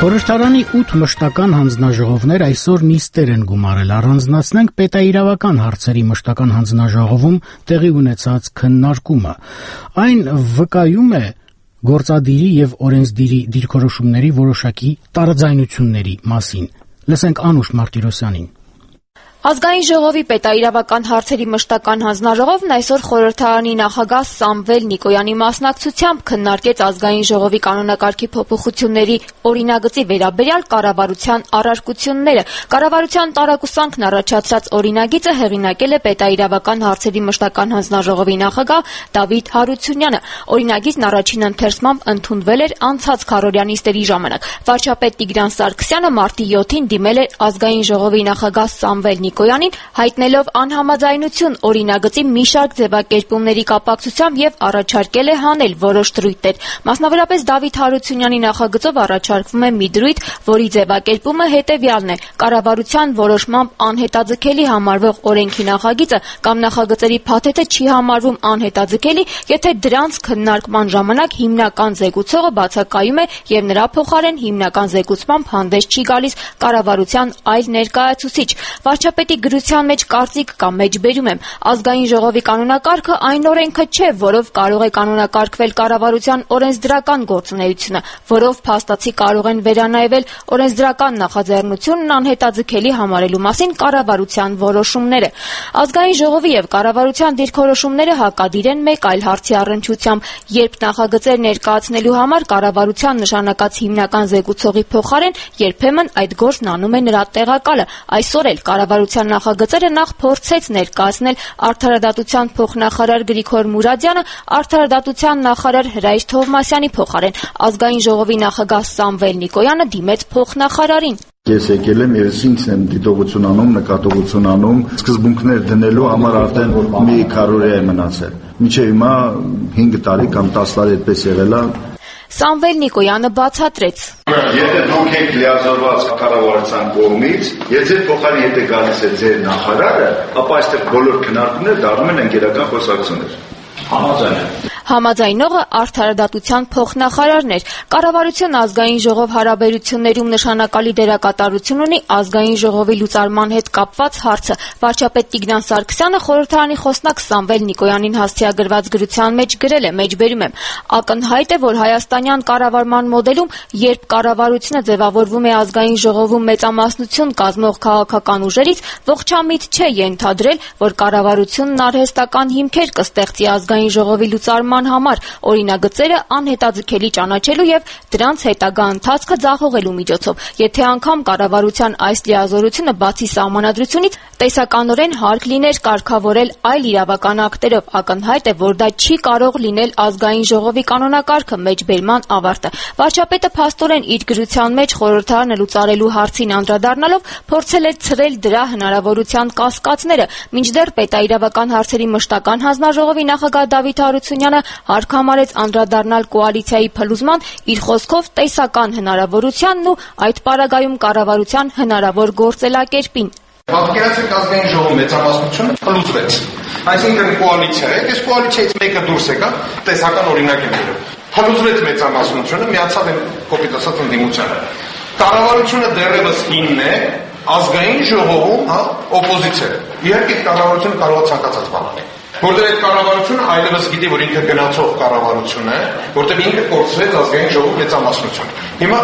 Speaker 1: Խորհրդարանի ութ մշտական հանձնաժողովներ այսօր նիստեր են գումարել։ Առանձնացնենք պետաիրավական հարցերի մշտական հանձնաժողովում տեղի ունեցած քննարկումը։ Այն վկայում է գործադիրի եւ օրենսդիրի դիրքորոշումների որոշակի տարաձայնությունների մասին։ Լսենք Անուշ Մարտիրոսյանին։
Speaker 5: Ազգային ժողովի պետաիրավական հարցերի մշտական հանձնաժողովն այսօր խորհրդարանի նախագահ Սամվել Նիկոյանի մասնակցությամբ քննարկեց ազգային ժողովի կանոնակարգի փոփոխությունների օրինագծի վերաբերյալ կառավարության առարկությունները։ Կառավարության տարակուսանքն առաջացրած օրինագիծը հեղինակել է պետաիրավական հարցերի մշտական հանձնաժողովի նախագահ Դավիթ Հարությունյանը։ Օրինագիծն առաջին ընթերցմամբ ընդունվել էր անցած քառօրյա նիստերի ժամանակ։ Վարչապետ Տիգրան Սարգսյանը մարտի յոթին դիմել էր ազգային ժողովի նախագահ Սամվել Նիկոյանին, հայտնելով անհամաձայնություն օրինագծի մի շարք ձևակերպումների կապակցությամբ եւ առաջարկել է հանել որոշ դրույթներ։ Մասնավորապես Դավիթ Հարությունյանի նախագծով առաջարկվում է մի դրույթ, որի ձևակերպումը հետեւյալն է. կառավարության որոշմամբ անհետաձգելի համարվող օրենքի նախագիծը կամ նախագծերի փաթեթը չի համարվում անհետաձգելի, եթե դրանց քննարկման ժամանակ հիմնական զեկուցողը բացակայում է եւ նրա փոխարեն հիմնական զեկուցմամբ հանդես չի գալիս կառավարության այլ ներկայացուցիչ։ Վարչապետի գրության մեջ կարծիք կա, մեջբերում եմ, ազգային ժողովի կանոնակարգը այն օրենքը չէ, որով կարող է կանոնակարգվել կառավարության օրենսդրական գործունեությունը, որով փաստացի կարող են վերանայվել օրենսդրական նախաձեռնությունն անհետաձգելի համարելու մասին կառավարության որոշումները։ Ազգային ժողովի եւ կառավարության դիրքորոշումները հակադիր են մեկ այլ հարցի առնչությամբ, երբ նախագծեր ներկայացնելու համար կառավարության նշանակած հիմնական զեկուցողի փոխարեն երբեմն այդ գործն անում է նրա տեղակալը։ Այսօր էլ կառավարության նախագծերը նախ փորձեց ներկայացնել արդարադատության փոխնախարար Գրիգոր Մուրադյանը արդարադատության նախարար Հրայր Թովմասյանի փոխարեն։ Ազգային ժողովի նախագահ Սամվել Նիկոյանը դիմեց փոխնախարարին։
Speaker 22: Ես եկել եմ եւ ինքս եմ դիտողություն անում, նկատողություն անում, սկզբունքներ դնելու համար արդեն մի քառօրյա է մնացել։ Մինչեւ հիմա հինգ տարի կամ տասը տարի այդպես եղել է։
Speaker 5: Սամվել Նիկոյանը բացատրեց.
Speaker 22: Եթե դուք եք լիազորված կառավարության կողմից, եւ ձեր փոխարեն եթե գալիս է ձեր նախարարը, ապա այստեղ բոլոր քննարկումները դառնում են ընկերական խոսակցություններ։ Համաձայն
Speaker 5: Համաձայնողը արդարադատության փոխնախարարն էր։ Կառավարություն ազգային ժողով հարաբերություններում նշանակալի դերակատարություն ունի ազգային ժողովի լուծարման հետ կապված հարցը։ Վարչապետ Տիգրան Սարգսյանը խորհրդարանի խոսնակ Սամվել Նիկոյանին հասցեագրված գրության մեջ գրել է. մեջբերում եմ, ակնհայտ է, որ հայաստանյան կառավարման մոդելում, երբ կառավարությունը ձևավորվում է ազգային ժողովում մեծամասնություն կազմող քաղաքական ուժերից, ողջամիտ չէ ենթադրել, որ կառավարությունն արհեստական հիմքեր կստեղծի ազգային ժողովի լուծարման համար օրինագծերը անհետաձգելի ճանաչելու եւ դրանց հետագա ընթացքը ձախողելու միջոցով։ Եթե անգամ կառավարության այս լիազորությունը բացի սահմանադրությունից տեսականորեն հարկ լիներ կարգավորել այլ իրավական ակտերով, ակնհայտ է, որ դա չի կարող լինել ազգային ժողովի կանոնակարգը մեջբերման ավարտը։ Վարչապետը փաստորեն իր գրության մեջ խորհրդարանը լուծարելու հարցին անդրադառնալով փորձել է ցրել դրա հնարավորության կասկածները, մինչդեռ պետաիրավական հարցերի մշտական հանձնաժողովի նախագահ Դավիթ Հարությունյանը հարկ համարեց անդրադառնալ կոալիցիայի փլուզման, իր խոսքով տեսական հնարավորությանն ու այդ պարագայում կառավարության հնարավոր գործելակերպին։
Speaker 23: Պատկերացրեք ազգային ժողովի մեծամասնությունը փլուզվեց։ Այսինքն կոալիցիա է, այս կոալիցիայից մեկը դուրս եկավ, տեսական օրինակ եմ բերում։ Փլուզվեց մեծամասնությունը, միացավ են կոպիտ ասած ընդդիմությանը։ Կառավարությունը դեռևս ինն է, ազգային ժողովում, հա, օպոզիցիա։ Իհարկե կառավարությունը կարող է ցանկացած բան անել։ Որտեղ այդ կառավարությունը այլևս գիտի, որ ինքը գնացող կառավարություն է, որտեղ ինքը կորցրեց ազգային ժողովի մեծամասնություն։ Հիմա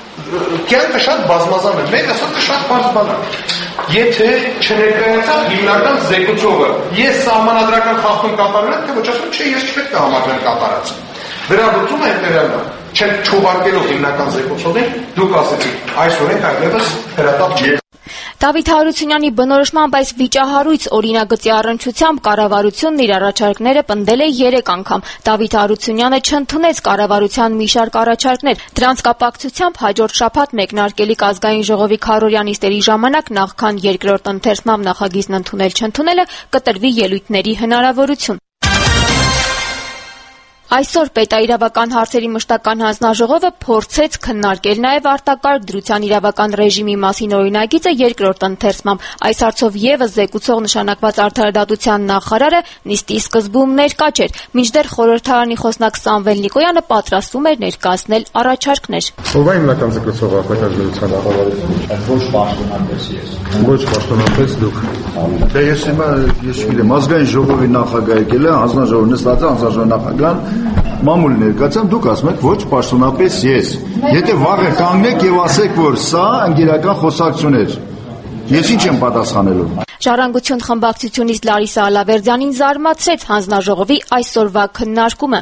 Speaker 23: կյանքը շատ բազմազան է, մեկ ասած շատ բարձ բան է։ Եթե չներկայացավ հիմնական զեկուցողը, ես սահմանադրական խախտում կատարել եմ, թե ոչ ասում չէ, ես չպետք է համարվեմ կատարած։ Դրա լուծումը հետևյալն է, չեն չուղարկելով հիմնական զեկուցողին, դուք ասեցիք, այս օրենք այլևս հրատապ չի։
Speaker 5: Դավիթ Հարությունյանի բնորոշմամբ այս վիճահարույց օրինագծի առնչությամբ կառավարությունն իր առաջարկները պնդել է երեք անգամ։ Դավիթ Հարությունյանը չընդունեց կառավարության մի շարք առաջարկներ։ Դրանց կապակցությամբ հաջորդ շաբաթ մեկնարկելիք ազգային ժողովի քառօրյա նիստերի ժամանակ նախքան երկրորդ ընթերցմամբ նախագիծն ընդունել չընդունելը կտրվի ելույթների հնարավորություն։ Այսօր պետաիրավական հարցերի մշտական հանձնաժողովը փորձեց քննարկել նաև արտակարգ դրության իրավական ռեժիմի մասին օրինագիծը երկրորդ ընթերցմամբ։ Այս հարցով ևս զեկուցող նշանակված արդարադատության նախարարը նիստի սկզբում ներկա չէր, մինչդեռ խորհրդարանի խոսնակ Սամվել Նիկոյանը պատրաստվում էր ներկայացնել առաջարկներ։
Speaker 7: Ո՞վ է հիմնական զեկուցող արտակարգ դրության նախարարը։ Ոչ պաշտոնապես ես։ Ոչ պաշտոնապես դուք։ Դե ես հիմա ես գիտեմ, ազգային ժողովի նախագահ եկել է, հանձնաժողով նստած է, հանձնաժողովի նախագահան մամուլ ներկայացան, դուք ասում եք ոչ պաշտոնապես ես։ Եթե վաղը կանգնեք եւ ասեք, որ սա ընկերական խոսակցություն էր, ես ինչ եմ պատասխանելու։
Speaker 5: Ժառանգություն խմբակցությունից Լարիսա Ալավերդյանին զարմացրեց հանձնաժողովի այսօրվա քննարկումը։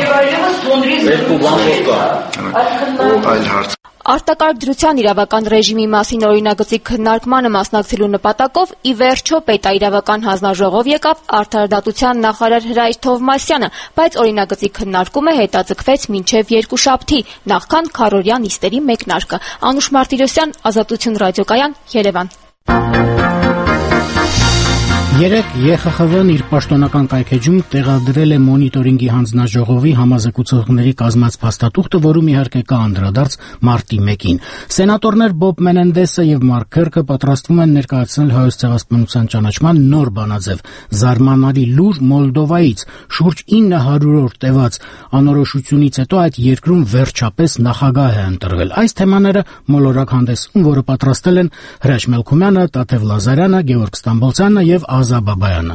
Speaker 7: Այլ հարց։
Speaker 5: Արտակարգ դրության իրավական ռեժիմի մասին օրինագծի քննարկմանը մասնակցելու նպատակով ի վերջո պետաիրավական հանձնաժողով եկավ արդարադատության նախարար Հրայր Թովմասյանը, բայց օրինագծի քննարկումը հետաձգվեց մինչև երկուշաբթի, նախքան քառօրյա նիստերի մեկնարկը։ Անուշ Մարտիրոսյան, Ազատություն ռադիոկայան, Երևան։
Speaker 1: Երեկ Ե Խ Խ Վ-ն իր պաշտոնական կայքեջում տեղադրել է մոնիտորինգի հանձնաժողովի համազեկուցողների կազմած փաստաթուղթը, որում իհարկե կա անդրադարձ մարտի մեկին։ Սենատորներ Բոբ Մենենդեսը եւ Մարկ Քերքը պատրաստվում են ներկայացնել Հայոց ցեղասպանության ճանաչման նոր բանաձև։ Զարմանալի լուր Մոլդովայից շուրջ ինը հարյուր օր տևած անորոշությունից հետո այդ երկրում վերջապես նախագահ է ընտրվել։ Այս թեմաները մոլորակ հանդեսում, որը պատրաստել են Հրաչ Մելքումյանը, Տաթև Լազարյանը, Գևորգ Ստամբոլցյանը եւ Ազաբաբայանը։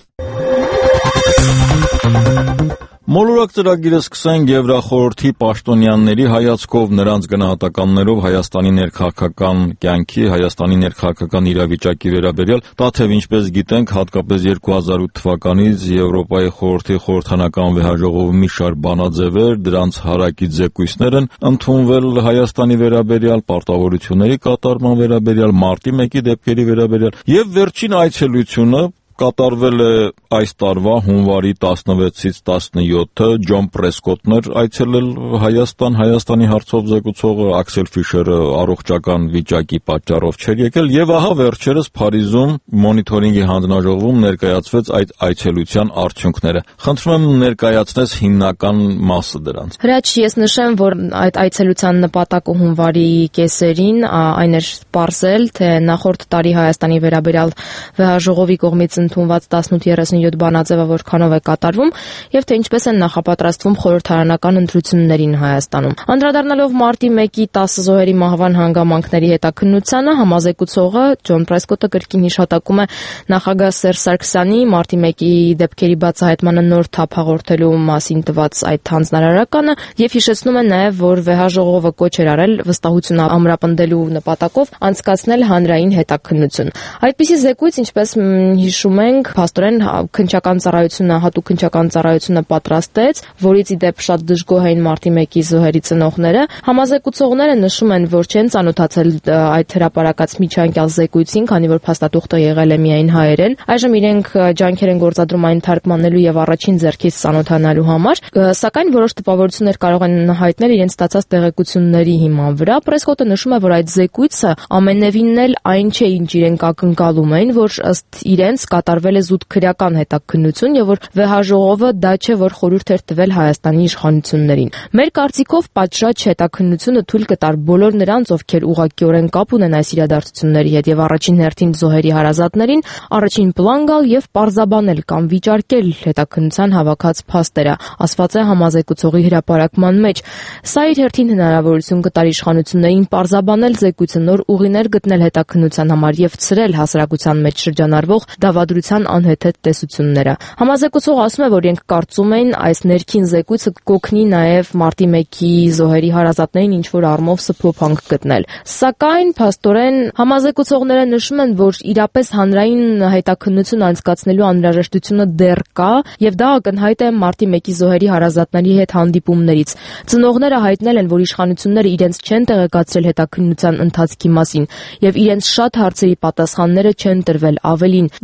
Speaker 8: Մոլորակ ծրագիրը սկսենք Եվրախորհրդի պաշտոնյաների հայացքով, նրանց գնահատականներով Հայաստանի ներքաղաքական կյանքի, Հայաստանի ներքաղաքական իրավիճակի վերաբերյալ։ Տաթև, ինչպես գիտենք, հատկապես երկու հազար ութ թվականից Եվրոպայի խորհրդի խորհրդանական վեհաժողովի մի շարք բանաձևեր, դրանց հարակից զեկույցներ են ընդունվել Հայաստանի վերաբերյալ, պարտավորությունների կատարման վերաբերյալ, մարտի մեկի դեպքերի վերաբերյալ, եւ վերջին այցելությունը կատարվել է այս տարվա հունվարի տասնվեցից տասնյոթը Ջոն Պրեսկոտն էր այցելել Հայաստան, Հայաստանի հարցով զեկուցողը Աքսել Ֆիշերը առողջական վիճակի պատճառով չէր եկել եւ ահա վերջերս Փարիզում մոնիտորինգի հանձնաժողովում ներկայացվեց այդ այցելության արդյունքները։ Խնդրում եմ ներկայացնես հիմնական մասը դրանց։
Speaker 10: Հրաչ, ես նշեմ, որ այդ այցելության նպատակը հունվարի կեսերին այն էր պարզել, թե նախորդ տարի Հայաստանի վերաբերյալ վեհաժողովի կողմից ընդունված տասնութ երեսունյոթ բանաձևը որքանով է կատարվում եւ թե ինչպես են նախապատրաստվում խորհրդարանական ընտրություններին Հայաստանում։ Անդրադառնալով մարտի մեկի տասը զոհերի մահվան հանգամանքների հետաքննությանը, համազեկուցողը Ջոն Պրեսկոտը կրկին հիշատակում է նախագահ Սերժ Սարգսյանի մարտի մեկի դեպքերի բացահայտմանը նոր թափ հաղորդելու մասին տված այդ հանձնարարականը եւ հիշեցնում է նաեւ, որ վեհաժողովը կոչ էր արել վստահություն ամրապնդելու նպատակով անցկացնել հանրային հետաքննություն։ Այդպիսի զեկույց, ինչպես հիշում ենք, փաստորեն քննչական ծառայությունը, հատուկ քննչական ծառայությունը պատրաստեց, որից ի դեպ շատ դժգոհ էին մարտի մեկի զոհերի ծնողները։ Համազեկուցողները նշում են, որ չեն ծանոթացել այդ հրապարակած միջանկյալ զեկույցին, քանի որ փաստաթուղթը եղել է միայն հայերեն։ Այժմ իրենք ջանքեր են գործադրում այն թարգմանելու եւ առաջին ձեռքից ծանոթանալու համար, սակայն որոշ տպավորություններ կարող են հայտնել իրենց ստացած տեղեկությունների հիման վրա։ Պրեսկոտը նշում է, որ այդ զեկույցը ամենևինն էլ այն չէ, ինչ իրենք ակնկալում էին, որ ըստ իրենց կատարվել է զուտ քրեական հետաքննություն եւ որ վեհաժողովը դա չէ, որ խորհուրդ էր տվել Հայաստանի իշխանություններին։ Մեր կարծիքով պատշաճ հետաքննությունը թույլ կտար բոլոր նրանց, ովքեր ուղղակիորեն կապ ունեն այս իրադարձությունների հետ եւ առաջին հերթին զոհերի հարազատներին, առաջին պլան գալ եւ պարզաբանել կամ վիճարկել հետաքննության հավաքած փաստերը, ասված է համազեկուցողի հրապարակման մեջ։ Սա իր հերթին հնարավորություն կտար իշխանություններին պարզաբանել զեկույցը, նոր ուղիներ գտնել հետաքննության համար եւ ցրել հասարակության մեջ շրջանառվող դավադրության անհեթեթ տեսությունները։ Համազեկուցողը ասում է, որ իրենք կարծում են այս ներքին զեկույցը կօգնի նաև մարտի մեկի զոհերի հարազատներին ինչ որ առումով սփոփանք գտնել։ Սակայն փաստորեն համազեկուցողները նշում են, որ իրապես հանրային հետաքննություն անցկացնելու անհրաժեշտությունը դեռ կա եւ դա ակնհայտ է մարտի մեկի զոհերի հարազատների հետ հանդիպումներից։ Ծնողները հայտնել են, որ իշխանությունները իրենց չեն տեղեկացրել հետաքննության ընթացքի մասին եւ իրենց շատ հարցերի պատասխանները չեն տրվել, ավելին նրանք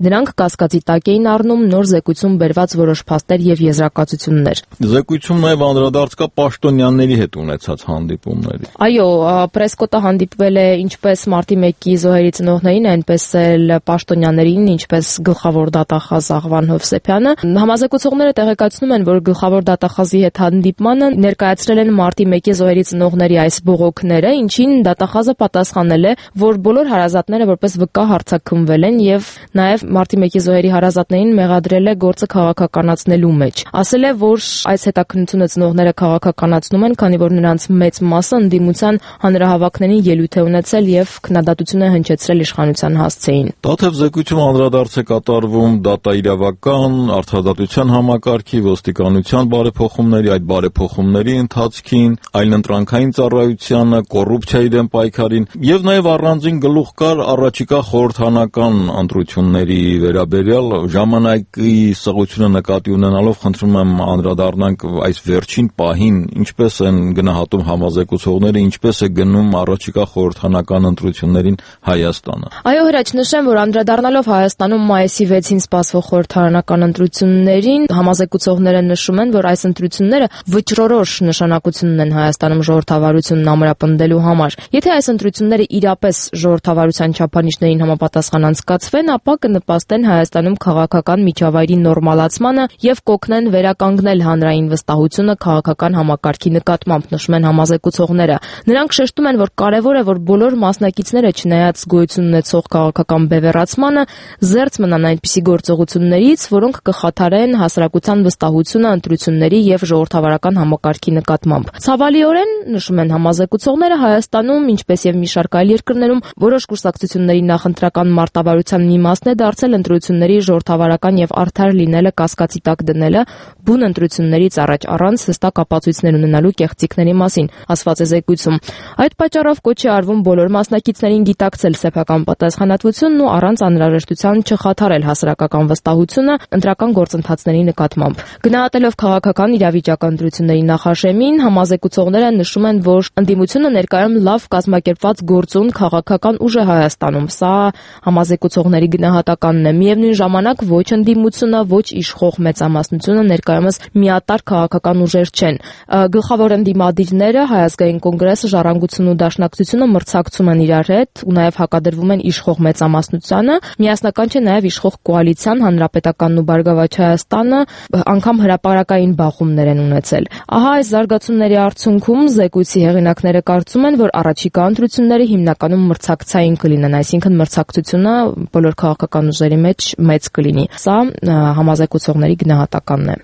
Speaker 10: կասկածի տակ էին առնում նոր զեկույցում բերված որոշ փաստեր եւ եզրակացություններ։
Speaker 8: Զեկույցում նաեւ անդրադարձ կա Պաշտոնյանների հետ ունեցած հանդիպումների։
Speaker 10: Այո, պրեսկոտը հանդիպվել է ինչպես մարտի մեկի զոհերի ծնողներին, այնպես էլ պաշտոնյաներին, ինչպես գլխավոր դատախազ Աղվան Հովսեփյանը։ Համազեկուցողները տեղեկացնում են, որ գլխավոր դատախազի հետ հանդիպմանը ներկայացրել են մարտի մեկի զոհերի ծնողների այս բողոքները, ինչին դատախազը պատասխանել է, որ բոլոր հարազատները որպես վկա հարձակումվել են եւ նաեւ մարտի մեկի զոհերի հարազատներին մեղադրել է գործը քաղաքականացնելու մեջ։ Ասել է, որ այս հետաքննությունը ծնողները քաղաքականացնում են, քանի որ նրանց մեծ մասը ընդդիմության հանրահավաքներին ելույթ է ունեցել եւ քննադատություն է հնչեցրել իշխանության հասցեին։
Speaker 8: Դաթև զեկույցում անդրադարձ է կատարվում դատաիրավական, արդարադատության համակարգի, ոստիկանության բարեփոխումների, այդ բարեփոխումների ընթացքին, այլընտրանքային ծառայությանը, կոռուպցիայի դեմ պայքարին եւ նաեւ առանձին գլուխ կար առաջիկա խորհրդանական ընտրությունների վերաբերյալ ժամանակի սղությունը նկատի ունենալով խնդրում եմ անդրադառնանք այս վերջին պահին, ինչպես են գնահատում համազեկուցողները, ինչպես է գնում առաջիկա խորհրդանական ընտրություններին Հայաստանը։
Speaker 10: Այո, հրաչ նշեմ, որ անդրադառնալով Հայաստանում մայիսի վեցին սպասվող խորհրդարանական ընտրություններին, համազեկուցողները նշում են, որ այս ընտրությունները վճռորոշ նշանակություն ունեն Հայաստանում ժողովրդավարությունն ամրապնդելու համար։ Եթե այս ընտրությունները իրապես ժողովրդավարության չափանիշներին համապատասխան անցկացվեն, ապա կնպաստեն Հայաստանում քաղաքական միջավայրի նորմալացմանը եւ կօգնեն վերականգնել հանրային վստահությունը քաղաքական համակարգի նկատմամբ, նշում են համազեկուցողները։ Նրանք շեշտում են, որ կարեւոր է, որ բոլոր մասնակիցները, չնայած գոյություն ունեցող քաղաքական բևեռացմանը, զերծ մնան այնպիսի գործողություններից, որոնք կխաթարեն հասարակության վստահությունը ընտրությունների եւ ժողովրդավարական համակարգի նկատմամբ։ Ցավալիորեն, նշում են համազեկուցողները, Հայաստանում, ինչպես եւ մի շարք այլ երկրներում, որոշ կուսակցությունների նախընտրական մարտավարության մի մասն է դարձել ընտրությունների ժողովրդավարական եւ արդար լինելը կասկածի տակ դնելը, բուն ընտրություններից առաջ առանց հստակ ապացույցներ ունենալու կեղծիքների մասին, ասված է զեկույցում։ Այդ պատճառով կոչ է արվում բոլոր մասնակիցներին գիտակցել սեփական պատասխանատվությունն ու առանց անհրաժեշտության չխաթարել հասարակական վստահությունը ընտրական գործընթացների նկատմամբ։ Գնահատելով քաղաքական իրավիճակը ընտրությունների նախաշեմին, համազեկուցողները նշում են, որ ընդդիմությունը ներկայում լավ կազմակերպված գործուն քաղաքական ուժ է Հայաստանում։ Սա համազեկուցողների գնահատականն է։ Միևնույն ժամանակ ոչ ընդդիմությունը, ոչ իշխող մեծամասնությունը ներկայումս միատարր քաղաքական ուժեր չեն։ Գլխավոր ընդդիմադիրները, Հայ ազգային կոնգրեսը, Ժառանգությունն ու Դաշնակցությունը մրցակցում են իրար հետ ու նաև հակադրվում են իշխող մեծամասնությանը։ Միասնական չէ նաև իշխող կոալիցիան, Հանրապետականն ու Բարգավաճ Հայաստանը անգամ հրապարակային բախումներ են ունեցել։ Ահա այս զարգացումների արդյունքում զեկույցի հեղինակները կարծում են, որ առաջիկա ընտրությունները հիմնականում մրցակցային կլինեն, այսինքն մրցակցությունը բոլոր քաղաքական ուժերի մեջ մեծ կլինի։ Սա համազեկուցողների գնահատականն է։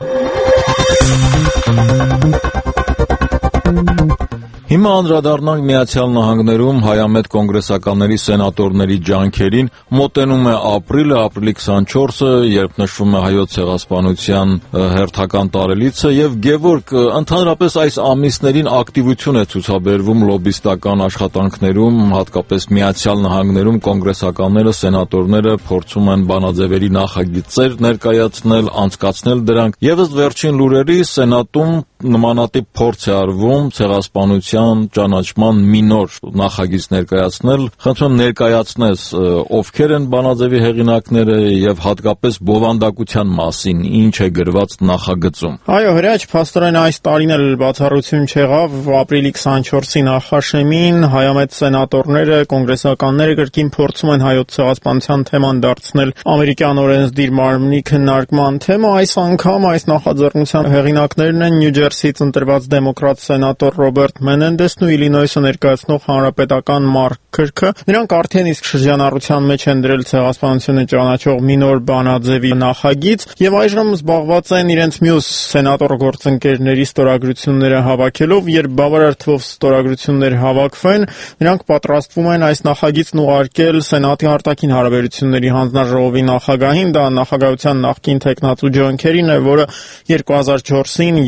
Speaker 8: Հիմա անդրադառնանք Միացյալ Նահանգներում հայամետ կոնգրեսականների սենատորների ջանքերին։ Մոտենում է ապրիլը, ապրիլի քսանչորսը, երբ նշվում է Հայոց ցեղասպանության հերթական տարելիցը, եւ Գևորգ, ընդհանրապես այս ամիսներին ակտիվություն է ցուցաբերվում լոբիստական աշխատանքներում, հատկապես Միացյալ Նահանգներում կոնգրեսականները, սենատորները փորձում են բանաձևերի նախագծեր ներկայացնել, անցկացնել դրանք, եւ ըստ վերջին լուրերի Սենատում նմանատիպ փորձ է արվում ցեղասպանության ճանաչման մի նոր նախագիծ ներկայացնել։ Խնդրում եմ ներկայացնես ովքեր են բանաձևի հեղինակները եւ հատկապես բովանդակության մասին ինչ է գրված նախագծում։
Speaker 3: Այո, հրաչ, փաստորեն այս տարին էլ բացառություն չեղավ, ապրիլի քսանչորսի նախաշեմին հայամետ սենատորները, կոնգրեսականները կրկին փորձում են հայոց ցեղասպանության թեման դարձնել ամերիկյան օրենսդիր մարմնի քննարկման թեմա։ Այս անգամ այս նախաձեռնության հեղինակներն են Նյու Ջերսիից ընտրված դեմոկրատ սենատոր Ռոբերտ Մենենդեսն ու Իլինոյսը ներկայացնող հանրապետական Մարկ Քրքը։ Նրանք արդեն իսկ շրջանառության մեջ են դրել ցեղասպանությունը ճանաչող մի նոր բանաձևի նախագիծ եւ այժմ զբաղված են իրենց մյուս սենատոր գործընկերների ստորագրությունները հավաքելով, երբ բավարար թվով ստորագրություններ հավաքվեն, նրանք պատրաստվում են այս նախագիծն ուղարկել Սենատի արտաքին հարաբերությունների հանձնաժողովի նախագահին, դա նախագահության նախկին թեկնածու Ջոն Քերին է, որը երկու հազար չորսին, երբ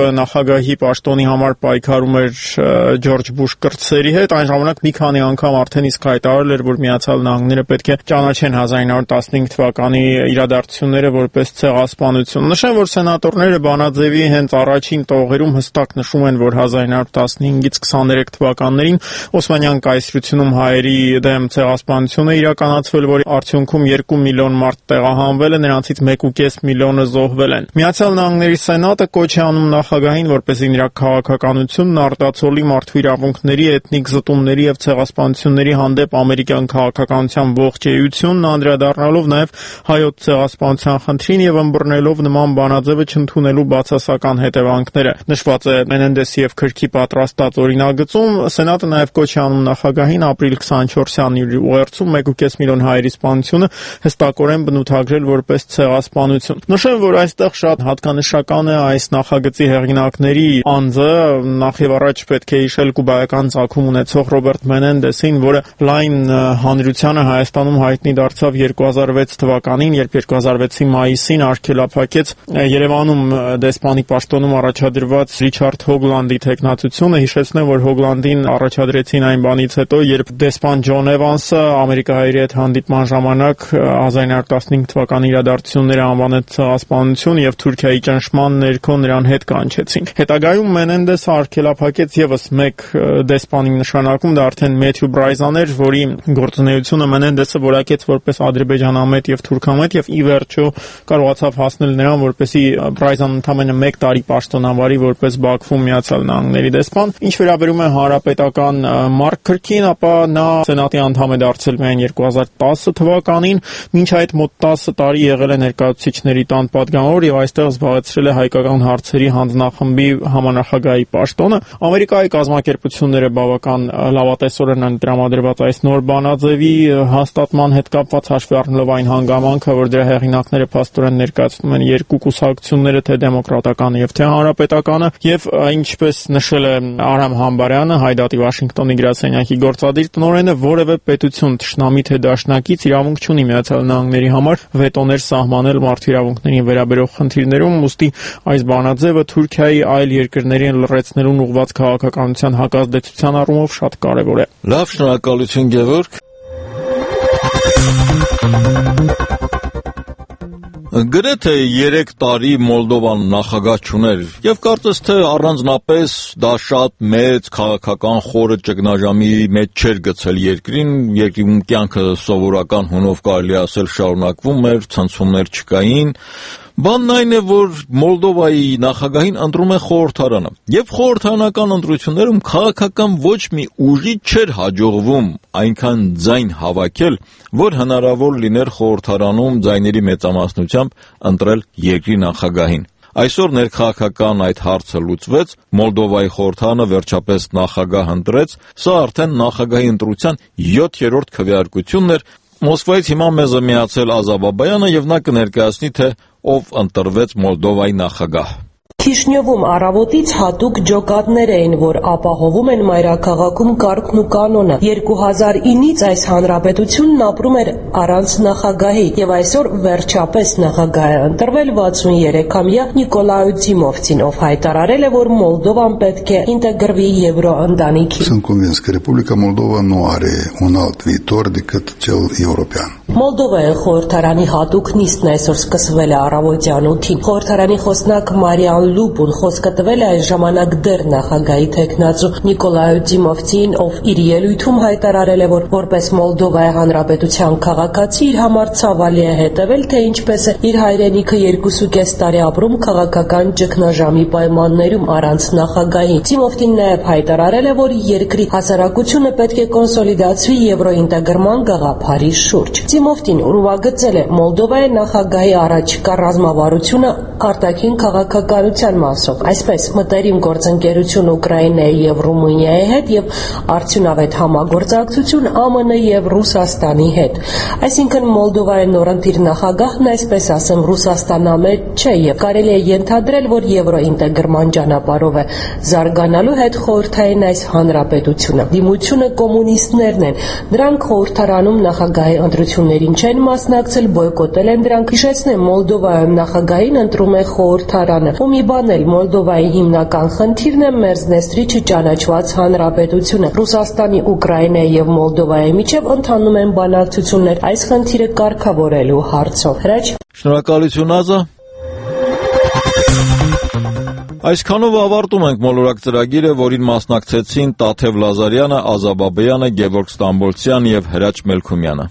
Speaker 3: նախագահի պաշտոնի համար պայքարում էր Ջորջ Բուշ կրտսերի հետ, այն ժամանակ մի քանի անգամ արդեն իսկ հայտարարել էր, որ Միացյալ Նահանգները պետք է ճանաչեն հազար ինը հարյուր տասնհինգ թվականի իրադարձությունները որպես ցեղասպանություն։ Նշեմ, որ սենատորները Բանաձևի հենց առաջին տողերում հստակ նշում են, որ հազար ինը հարյուր տասնհինգից քսաներեք թվականներին Օսմանյան կայսրությունում հայերի դեմ ցեղասպանություն է իրականացվել, որի արդյունքում երկու միլիոն մարդ տեղահանվել է, նրանցից մեկ ու կես միլիոնը զոհվել են։ Միացյալ Նահանգների Սենատը կոչ է անում նախագահին, որպեսզի նրա քաղաքականությունն արտացոլի մարդու իրավունքների, էթնիկ զտումների եւ ցեղասպանությունների հանդեպ ամերիկյան քաղաքականության ողջ էությունն, անդրադառնալով նաեւ հայոց ցեղասպանության խնդրին եւ ըմբռնելով նման բանաձևը չընդունելու բացասական հետևանքները։ Նշված է Մենենդեսի եւ Քրքի պատրաստած օրինագծում, Սենատը նաեւ կոչ է անում նախագահին ապրիլ քսաներկուին իր ուղերձում մեկ ու կես միլիոն հայերի սպանությունը հստակորեն բնութագրել որպես ցեղասպանություն։ Նշեմ, որ այստեղ շատ հատկանշական է այս նախագծի հեղինակների անձը, նախ եւ առաջ պետք է հիշել կուբայական ծագում ունեցող Ռոբերտ Մենենդեսին, որը լայն հանրությանը Հայաստանում հայտնի դարձավ երկու հազար վեց թվականին, երբ երկու հազար վեցի մայիսին արգելափակեց Երևանում դեսպանի պաշտոնում առաջադրված Ռիչարդ Հոգլանդի թեկնածությունը։ Հիշեցնեմ, որ Հոգլանդին առաջադրեցին այն բանից հետո, երբ դեսպան Ջոն Էվանսը ամերիկահայերի հետ հանդիպման ժամանակ հազար ինը հարյուր տասնհինգ թվականի իրադարձությունները անվանեց ցեղասպանություն եւ Թուրքիայի ճնշման ներքո նրան հետ կանչեցին։ Հետագայում Մենենդեսը արգելափակեց եւս մեկ դեսպանի նշանակում, դա արդեն Մեթյու Բրայզան էր, որի գործունեությունը Մենենդեսը որակեց որպես ադրբեջանամետ եւ թուրքամետ եւ ի վերջո կարողացավ հասնել նրան, որպեսի Բրայզան ընդամենը մեկ տարի պաշտոնավարի որպես Բաքվում Միացյալ Նահանգների դեսպան։ Ինչ վերաբերում է հանրապետական Մարկ Քրքին, ապա նա Սենատի անդամ է դարձել միայն երկու հազար տասը թվականին, մինչ այդ մոտ տասը տարի եղել է ներկայացուցիչների տան պատգամավոր եւ այստեղ զբաղեցրել է հայկական հարցերի հանձնախմբի համանախագահի պաշտոնը։ Ամերիկայի կազմակերպությունները բավական լավատեսորեն են տրամադրված այս նոր բանաձևի հաստատման հետ կապված, հաշվի առնելով այն հանգամանքը, որ դրա հեղինակները փաստորեն ներկայացնում են երկու կուսակցությունները, թե դեմոկրատականը եւ թե հանրապետականը, եւ ինչպես նշել է Արամ Համբարյանը, Հայդատի Վաշինգտոնի գրասենյակի գործադիր տնօրենը, որևէ պետություն թշնամի թե դաշնակից իրավունք չունի Միացյալ Նահանգների համար վետոներ սահմանել մարդու իրավունքներին վերաբերող խնդիրներում, ուստի այս բանաձևը Թուրքիայի այլ երկրներին լրացնելուն ուղղված քաղաքականության հակազդեցության առումով շատ կարևոր է։
Speaker 8: Լավ, շնորհակալություն Գևորգ։ Գրեթե երեք տարի Մոլդովան նախագահ չուներ եւ կարծես թե առանձնապես դա շատ մեծ քաղաքական խորը ճգնաժամի մեջ չէր գցել երկրին, երկրի կյանքը սովորական հունով կարելի ասել շարունակվում էր, ցնցումներ չկային։ Բանն այն է, որ Մոլդովայի նախագահին ընտրում է խորհրդարանը, եւ խորհրդարանական ընտրություններում քաղաքական ոչ մի ուժի չէր հաջողվում այնքան ձայն հավաքել, որ հնարավոր լիներ խորհրդարանում ձայների մեծամասնությամբ ընտրել երկրի նախագահին։ Այսօր ներքաղաքական այդ հարցը լուծվեց, Մոլդովայի խորհրդարանը վերջապես նախագահ ընտրեց, սա արդեն նախագահի ընտրության յոթերորդ քվեարկությունն էր։ Մոսկվայից հիմա մեզ է միացել Ազա Բաբայանը եւ նա կներկայացնի, թե ով ընտրվեց Մոլդովայի նախագահ։
Speaker 2: Քիշնյովում առավոտից հատուկ ջոկատներ էին, որ ապահովում են մայրաքաղաքում կարգն ու կանոնը։ երկու հազար ինից այս հանրապետությունն ապրում էր առանց նախագահի, եւ այսօր վերջապես նախագահ է ընտրվել վաթսուներեքամյա Նիկոլայ Դիմովցին, ով հայտարարել է, որ Մոլդովան պետք է ինտեգրվի Եվրոընտանիքի։
Speaker 6: Սնկոմենսկая Ռեսպուբլիկա Մոլդովա nu are un alt viitor decât cel european.
Speaker 2: Մոլդովայի խորհրդարանի հատուկ նիստն այսօր սկսվել է առավոտյան ութին։ Խորհրդարանի խոսնակ Մարիան Լուպուն խոսքը տվել է այն ժամանակ դեռ նախագահի թեկնածու Նիկոլայ Դիմովցին, ով իր ելույթում հայտարարել է, որ որպես Մոլդովայի հանրապետության քաղաքացի իր համար ցավալի է հետևել, թե ինչպես է իր հայրենիքը երկուսուկես տարի ապրում քաղաքական ճգնաժամի պայմաններում առանց նախագահի։ Դիմովցին նաև հայտարարել է, որ երկրի հասարակությունը պետք է կոնսոլիդացվի եվրոինտեգրման գաղափարի շուրջ։ Դիմովցին ուրվագծել է Մոլդովայի նախագահի առաջիկա ռազմավարությունը արտաքին քաղաքականության մասով, այսպես մտերիմ գործընկերություն Ուկրաինայի եւ Ռումինիայի հետ եւ արդյունավետ համագործակցություն Է Մը Ն եւ Ռուսաստանի հետ։ Այսինքն Մոլդովայի նորընտիր նախագահն, այսպես ասեմ, Ռուսաստանամետ չէ եւ կարելի է ենթադրել, որ եվրոինտեգրման ճանապարհով է զարգանալու հետ խորհրդային այս հանրապետությունը։ Դիմությունը կոմունիստներն են, նրանք խորհրդարանում նախագահի ընտրություններին չեն մասնակցել, բոյկոտել են դրանք։ Հիշեցնեմ, Մոլդովայում նախագահին ընտրում է խորհրդարանը, ու մի Անբանել Մոլդովայի հիմնական խնդիրն է Մերձնեստրի չճանաչված հանրապետությունը։ Ռուսաստանի, Ուկրաինայի եւ Մոլդովայի միջև ընթանում են բանակցություններ այս խնդիրը կարգավորելու հարցով։ Հրաչ
Speaker 8: Շնորհակալություն Ազա։ Այսքանով ավարտում ենք մոլորակ ծրագիրը, որին մասնակցեցին Տաթև Լազարյանը, Ազա Բաբայանը, Գևորգ Ստամբոլցյան եւ Հրաչ Մելքումյանը։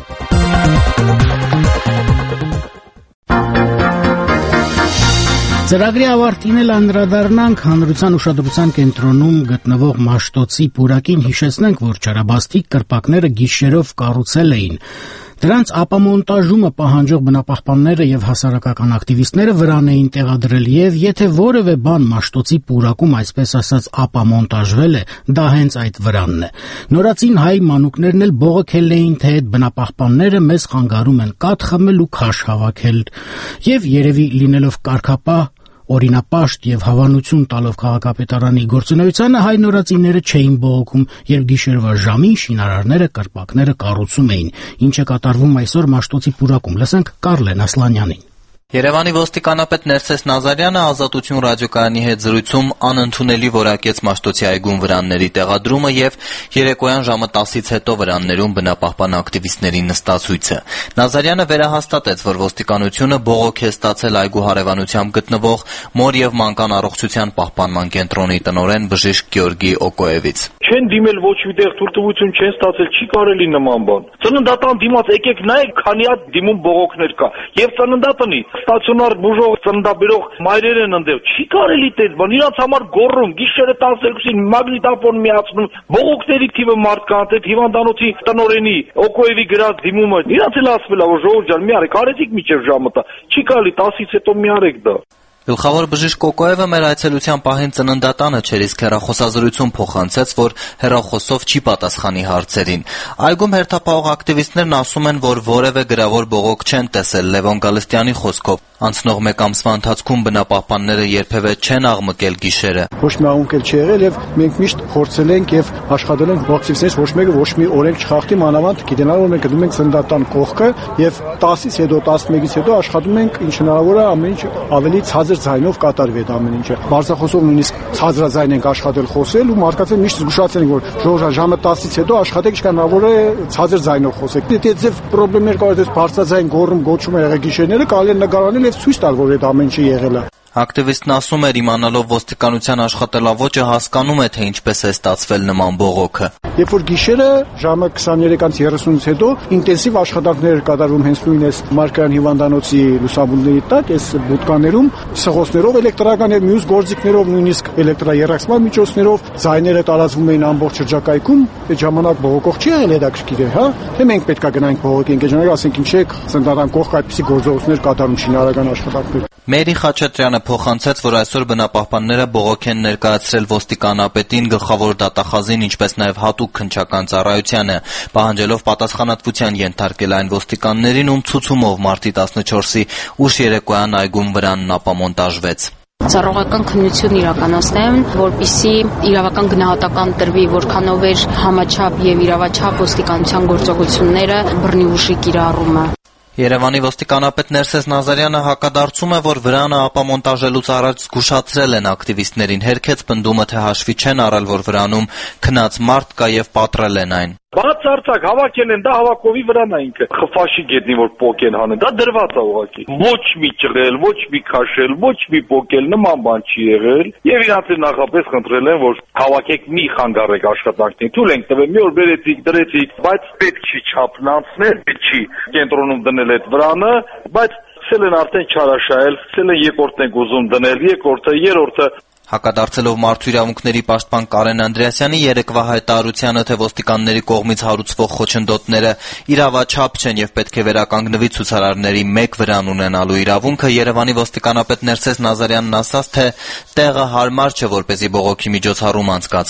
Speaker 1: Ծրագրի ավարտին էլ անդրադառնանք հանրության ուշադրության կենտրոնում գտնվող Մաշտոցի պուրակին, հիշեցնենք, որ չարաբաստիկ կրպակները գիշերով կառուցել էին։ Դրանց ապամոնտաժումը պահանջող բնապահպանները եւ հասարակական ակտիվիստները վրան էին տեղադրել, եւ եթե որևէ բան Մաշտոցի պուրակում, այսպես ասած, ապամոնտաժվել է, դա հենց այդ վրանն է։ Նորածին հայ մանուկներն էլ բողոքել էին, թե այդ բնապահպանները մեզ խանգարում են կաթ խմել ու քաշ հավաքել, եւ երևի լինելով կարգապահ, օրինապաշտ եւ հավանություն տալով քաղաքապետարանի գործունեությանը, հայ նորածինները չէին բողոքում, երբ գիշերվա ժամին շինարարները կրպակները կառուցում էին, ինչը կատարվում այսօր Մաշտոցի պուրակում։ Լսենք Կարլեն Ասլանյանին։
Speaker 9: Երևանի ոստիկանապետ Ներսես Նազարյանը Ազատություն ռադիոկայանի հետ զրույցում անընդունելի որակեց Մաշտոցի այգում վրանների տեղադրումը եւ երեկոյան ժամը տասից հետո վրաններում բնապահպան ակտիվիստների նստացույցը։ Նազարյանը վերահաստատեց, որ ոստիկանությունը բողոք է ստացել այգու հարևանությամբ գտնվող Մոր եւ մանկան առողջության պահպանման կենտրոնի տնօրեն բժիշկ Գեորգի Օկոևից։
Speaker 11: Չեն դիմել ոչ միտեղ թույլտվություն չեն ստացել, չի կարելի նման բան։ Ծննդատան դիմաց եկեք նայեք, քանի հատ դիմում բողոքներ կա։ Եվ ծննդատնի ստացիոնար բուժող ծննդաբերող մայրեր են ընդեղ։ Չի կարելի տես բան, իրանց համար գոռում, գիշերը տասներկուսին մագնիտոֆոն միացնում, բողոքների թիվը մարդկանց այդ հիվանդանոցի տնօրենի Օկոևի գրած դիմումը։ Իրանց էլ ասվել է, որ ժողովուրդ ջան, մի արեք, արեցիք միջև ժամը տա։ Չի կարելի տասից հետո մի արեք դա։
Speaker 9: Գլխավոր բժիշկ Կոկոևը մեր այցելության պահին ծննդատանը չէր, իսկ հեռախոսազրույցում փոխանցեց, որ հեռախոսով չի պատասխանի հարցերին։ Այգում հերթապահող ակտիվիստներն ասում են, որ որևէ գրավոր բողոք չեն տեսել Լևոն Գալստյանի խոսքով։ Անցնող մեկ ամսվա ընթացքում բնապահպանները երբևէ չեն աղմկել գիշերը։
Speaker 12: Ոչ մի աղմկել չի եղել եւ մենք միշտ փորձել ենք եւ աշխատել ենք ակտիվիստներից ոչ մեկը ոչ մի օրենք չխախտի, մանավանդ գիտենալ որ մենք գնում ենք ծննդատան կողքը եւ տասից հետո տասնմեկից հետո աշխատում ենք ինչ հնարավոր է ամեն ինչ ավելի ցածր ձայնով կատարվի այդ ամեն ինչը։ Բարձրախոսով նույնիսկ ցածրաձայն ենք աշխատել խոսել ու մարդկանց միշտ զգուշացել ենք, որ ժողովուրդ ժամը տասից հետո աշխատեք, ինչքան հնարավոր է ցածր ձայնով խոսեք։ Դե դեձև խնդիրներ կար, դες բարձրաձայն գոռում գոչում է եղել գիշերները, կարելի է նկարանել եւ ցույց տալ, որ այդ ամեն ինչը եղել է։
Speaker 9: Ակտիվիստն ասում էր, իմանալով ոստիկանության աշխատելավոճը հասկանում է, թե ինչպես է ստացվել նման բողոքը։
Speaker 12: Երբ որ գիշերը ժամը քսաներեքից երեսունից հետո ինտենսիվ աշխատանքներ կատարվում հենց նույն այս Մարկարյան հիվանդանոցի լուսաբանների տակ, այս բուտկաներում, սղոցներով, էլեկտրական եւ մյուս գործիքներով, նույնիսկ էլեկտրաերակսման միջոցներով ձայները տարածվում էին ամբողջ շրջակայքում, այդ ժամանակ բողոքող չի եղել հետաքրքիր է, հա։ Թե մենք պետք է գնանք բողոքենք, այդ ժամանակ ասենք ինչ է, ծննդատան կողք այդպիսի գործողություններ կատարում շինարարական աշխատանքներ։
Speaker 9: Մերի Խաչատրյանը փոխանցեց, որ այսօր բնապահպանները բողոք են ներկայացրել ոստիկանապետին, գլխավոր դատախազին, ինչպես նաև հատուկ քննչական ծառայությանը, պահանջելով պատասխանատվության ենթարկել այն ոստիկաններին, ում ցուցումով մարտի տասնչորսի ուշ երեկոյան այգում վրանն ապամոնտաժվեց։
Speaker 24: Ծառայական քննություն իրականացնեն, որպիսի իրավական գնահատական տրվի, որքանով էր համաչափ եւ իրավաչափ ոստիկանության գործողությունները բռնի ուժի կիրառումը։
Speaker 9: Երևանի ոստիկանապետ Ներսես Նազարյանը հակադարձում է, որ վրանը ապամոնտաժելուց առաջ զգուշացրել են ակտիվիստներին, հերքեց պնդումը, թե հաշվի չեն առել, որ վրանում քնած մարդ կա եւ պատռել են այն։
Speaker 11: Բացարձակ հավաքել են, դա հավաքովի վրան է ինքը։ Խփաշի գետնի որ պոկեն հանեն, դա դրված է ուղղակի։ Ոչ մի ճղել, ոչ մի քաշել, ոչ մի պոկել, նման բան չի եղել։ Եվ իրանց նախապես խնդրել են, որ հավաքեք մի խանգարեք աշխատանքներին։ Թույլ ենք տվել, մի օր բերեցիք, դրեցիք, բայց պետք չի չափն անցնել, պետք չի կենտրոնում դնել այդ վրանը, բայց սկսել են արդեն չարաշահել, սկսել են երկրորդն ենք ուզում դնել, երկրորդը, երրորդը։
Speaker 9: Հակադարձելով մարդու իրավունքների պաշտպան Կարեն Անդրեասյանի երեկվա հայտարարությանը, թե ոստիկանների կողմից հարուցվող խոչընդոտները իրավաչափ չեն եւ պետք է վերականգնվի ցուցարարների մեկ վրան ունենալու իրավունքը, Երևանի ոստիկանապետ Ներսես Նազարյանն ասաց, թե տեղը հարմար չէ, որպեսզի բողոքի միջոցառում անցկացվի։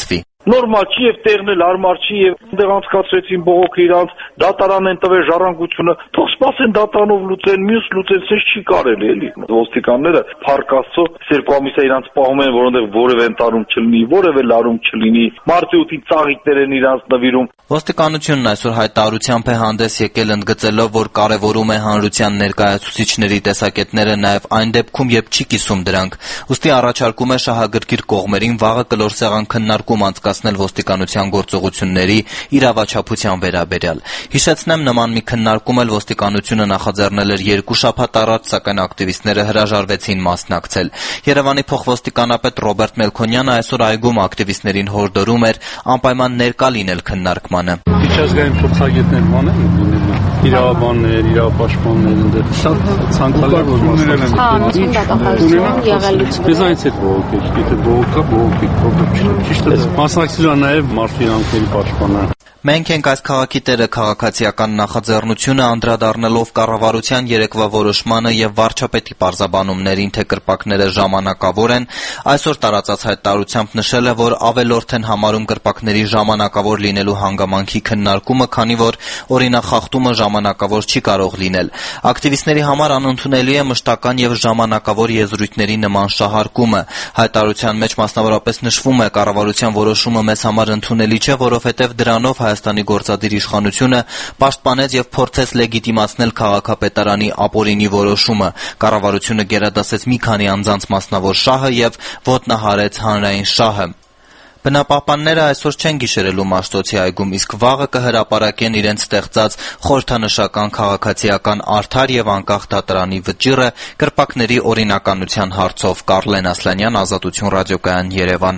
Speaker 11: Նորմալ չի եւ տեղն էլ հարմար չի եւ այնտեղ անցկացրեցին բողոքը իրանց, դատարան են տվել ժառանգությունը, թող սպասեն դատարանով լուծեն, մյուս լուծեն, սենց չի կարելի էլի։ Ոստիկանները փառք Աստծո երկու ամիս է իրանց պահում են, որոնտեղ որևէ ընտարում չլինի, որևէ լարում չլինի, մարտի ութի ծաղիկներ են իրանց նվիրում։
Speaker 9: Ոստիկանությունն այսօր հայտարարությամբ է հանդես եկել ընդգծելով, որ կարևորում է հանրության ներկայացուցիչների տեսակետները նաև այն դեպքում, երբ չի կիսում դրանք։ Ուստի առաջարկում է շահագրգիռ կողմերին վաղը կլոր սեղան քննարկում անցկացնել ոստիկանության գործողությունների իրավաչափության վերաբերյալ։ Հիշեցնեմ, նման մի քննարկում էլ ոստիկանությունը նախաձեռնել էր երկու շաբաթ առաջ, սակայն ակտիվիստները հրաժարվեցին մասնակցել։ Երևանի փոխոստիկանապետ Ռոբերտ Մելքոնյանը այսօր այգում ակտիվիստներին հորդորում էր անպայման ներկա լինել քննարկմանը։
Speaker 13: Միջազգային փոխագետներ մանեն լինել, իրավաբաններ, իրավապաշտպաններ, այնտեղ շատ ցանկալի է, որ մասնակցեն։ Biz այնց էլ բողոքել, եթե բողոքա, բողոքի, փոքր չի։ Ճիշտ է, մասնակցել է նաև մարդու իրավունքների պաշտպանը։
Speaker 9: Մենք ենք այս քաղաքի տերը քաղաքացիական նախաձեռնությունը անդրադառնալով կառավարության երեկվա որոշմանը եւ վարչապետի պարզաբանումներին, թե կրպակները ժամանակավոր են, այսօր տարածած հայտարարությամբ նշել է, որ ավելորդ են համարում կրպակների ժամանակավոր լինելու հանգամանքի քննարկումը, քանի որ օրինախախտումը ժամանակավոր չի կարող լինել։ Ակտիվիստների համար անընդունելի է մշտական եւ ժամանակավոր եզրույթների նման շահարկումը։ Հայտարարության մեջ մասնավորապես նշվում է, կառավարության որոշումը մեզ համար ընդունելի չէ, որովհետեւ դրանով Հայաստանի գործադիր իշխանությունը պաշտպանեց եւ փորձեց լեգիտիմացնել քաղաքապետարանի ապօրինի որոշումը։ Կառավարությունը գերադասեց մի քանի անձանց մասնավոր շահը եւ ոտնահարեց հանրային շահը։ Բնապահպանները այսօր չեն գիշերելու Մաշտոցի այգում, իսկ վաղը կհրապարակեն իրենց ստեղծած խորհրդանշական քաղաքացիական արդար եւ անկախ դատարանի վճիռը կրպակների օրինականության հարցով։ Կարլեն Ասլանյան, Ազատություն ռադիոկայան, Երևան։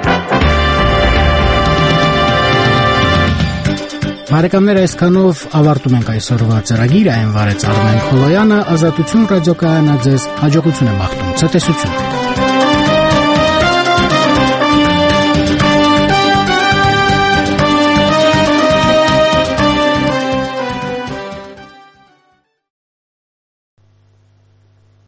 Speaker 1: Բարեկամներ, այսքանով ավարտում ենք այսօրվա ծրագիրը, այն վարեց Արմեն Խոլոյանը, Ազատություն ռադիոկայանը ձեզ հաջողություն է մաղթում, ցտեսություն։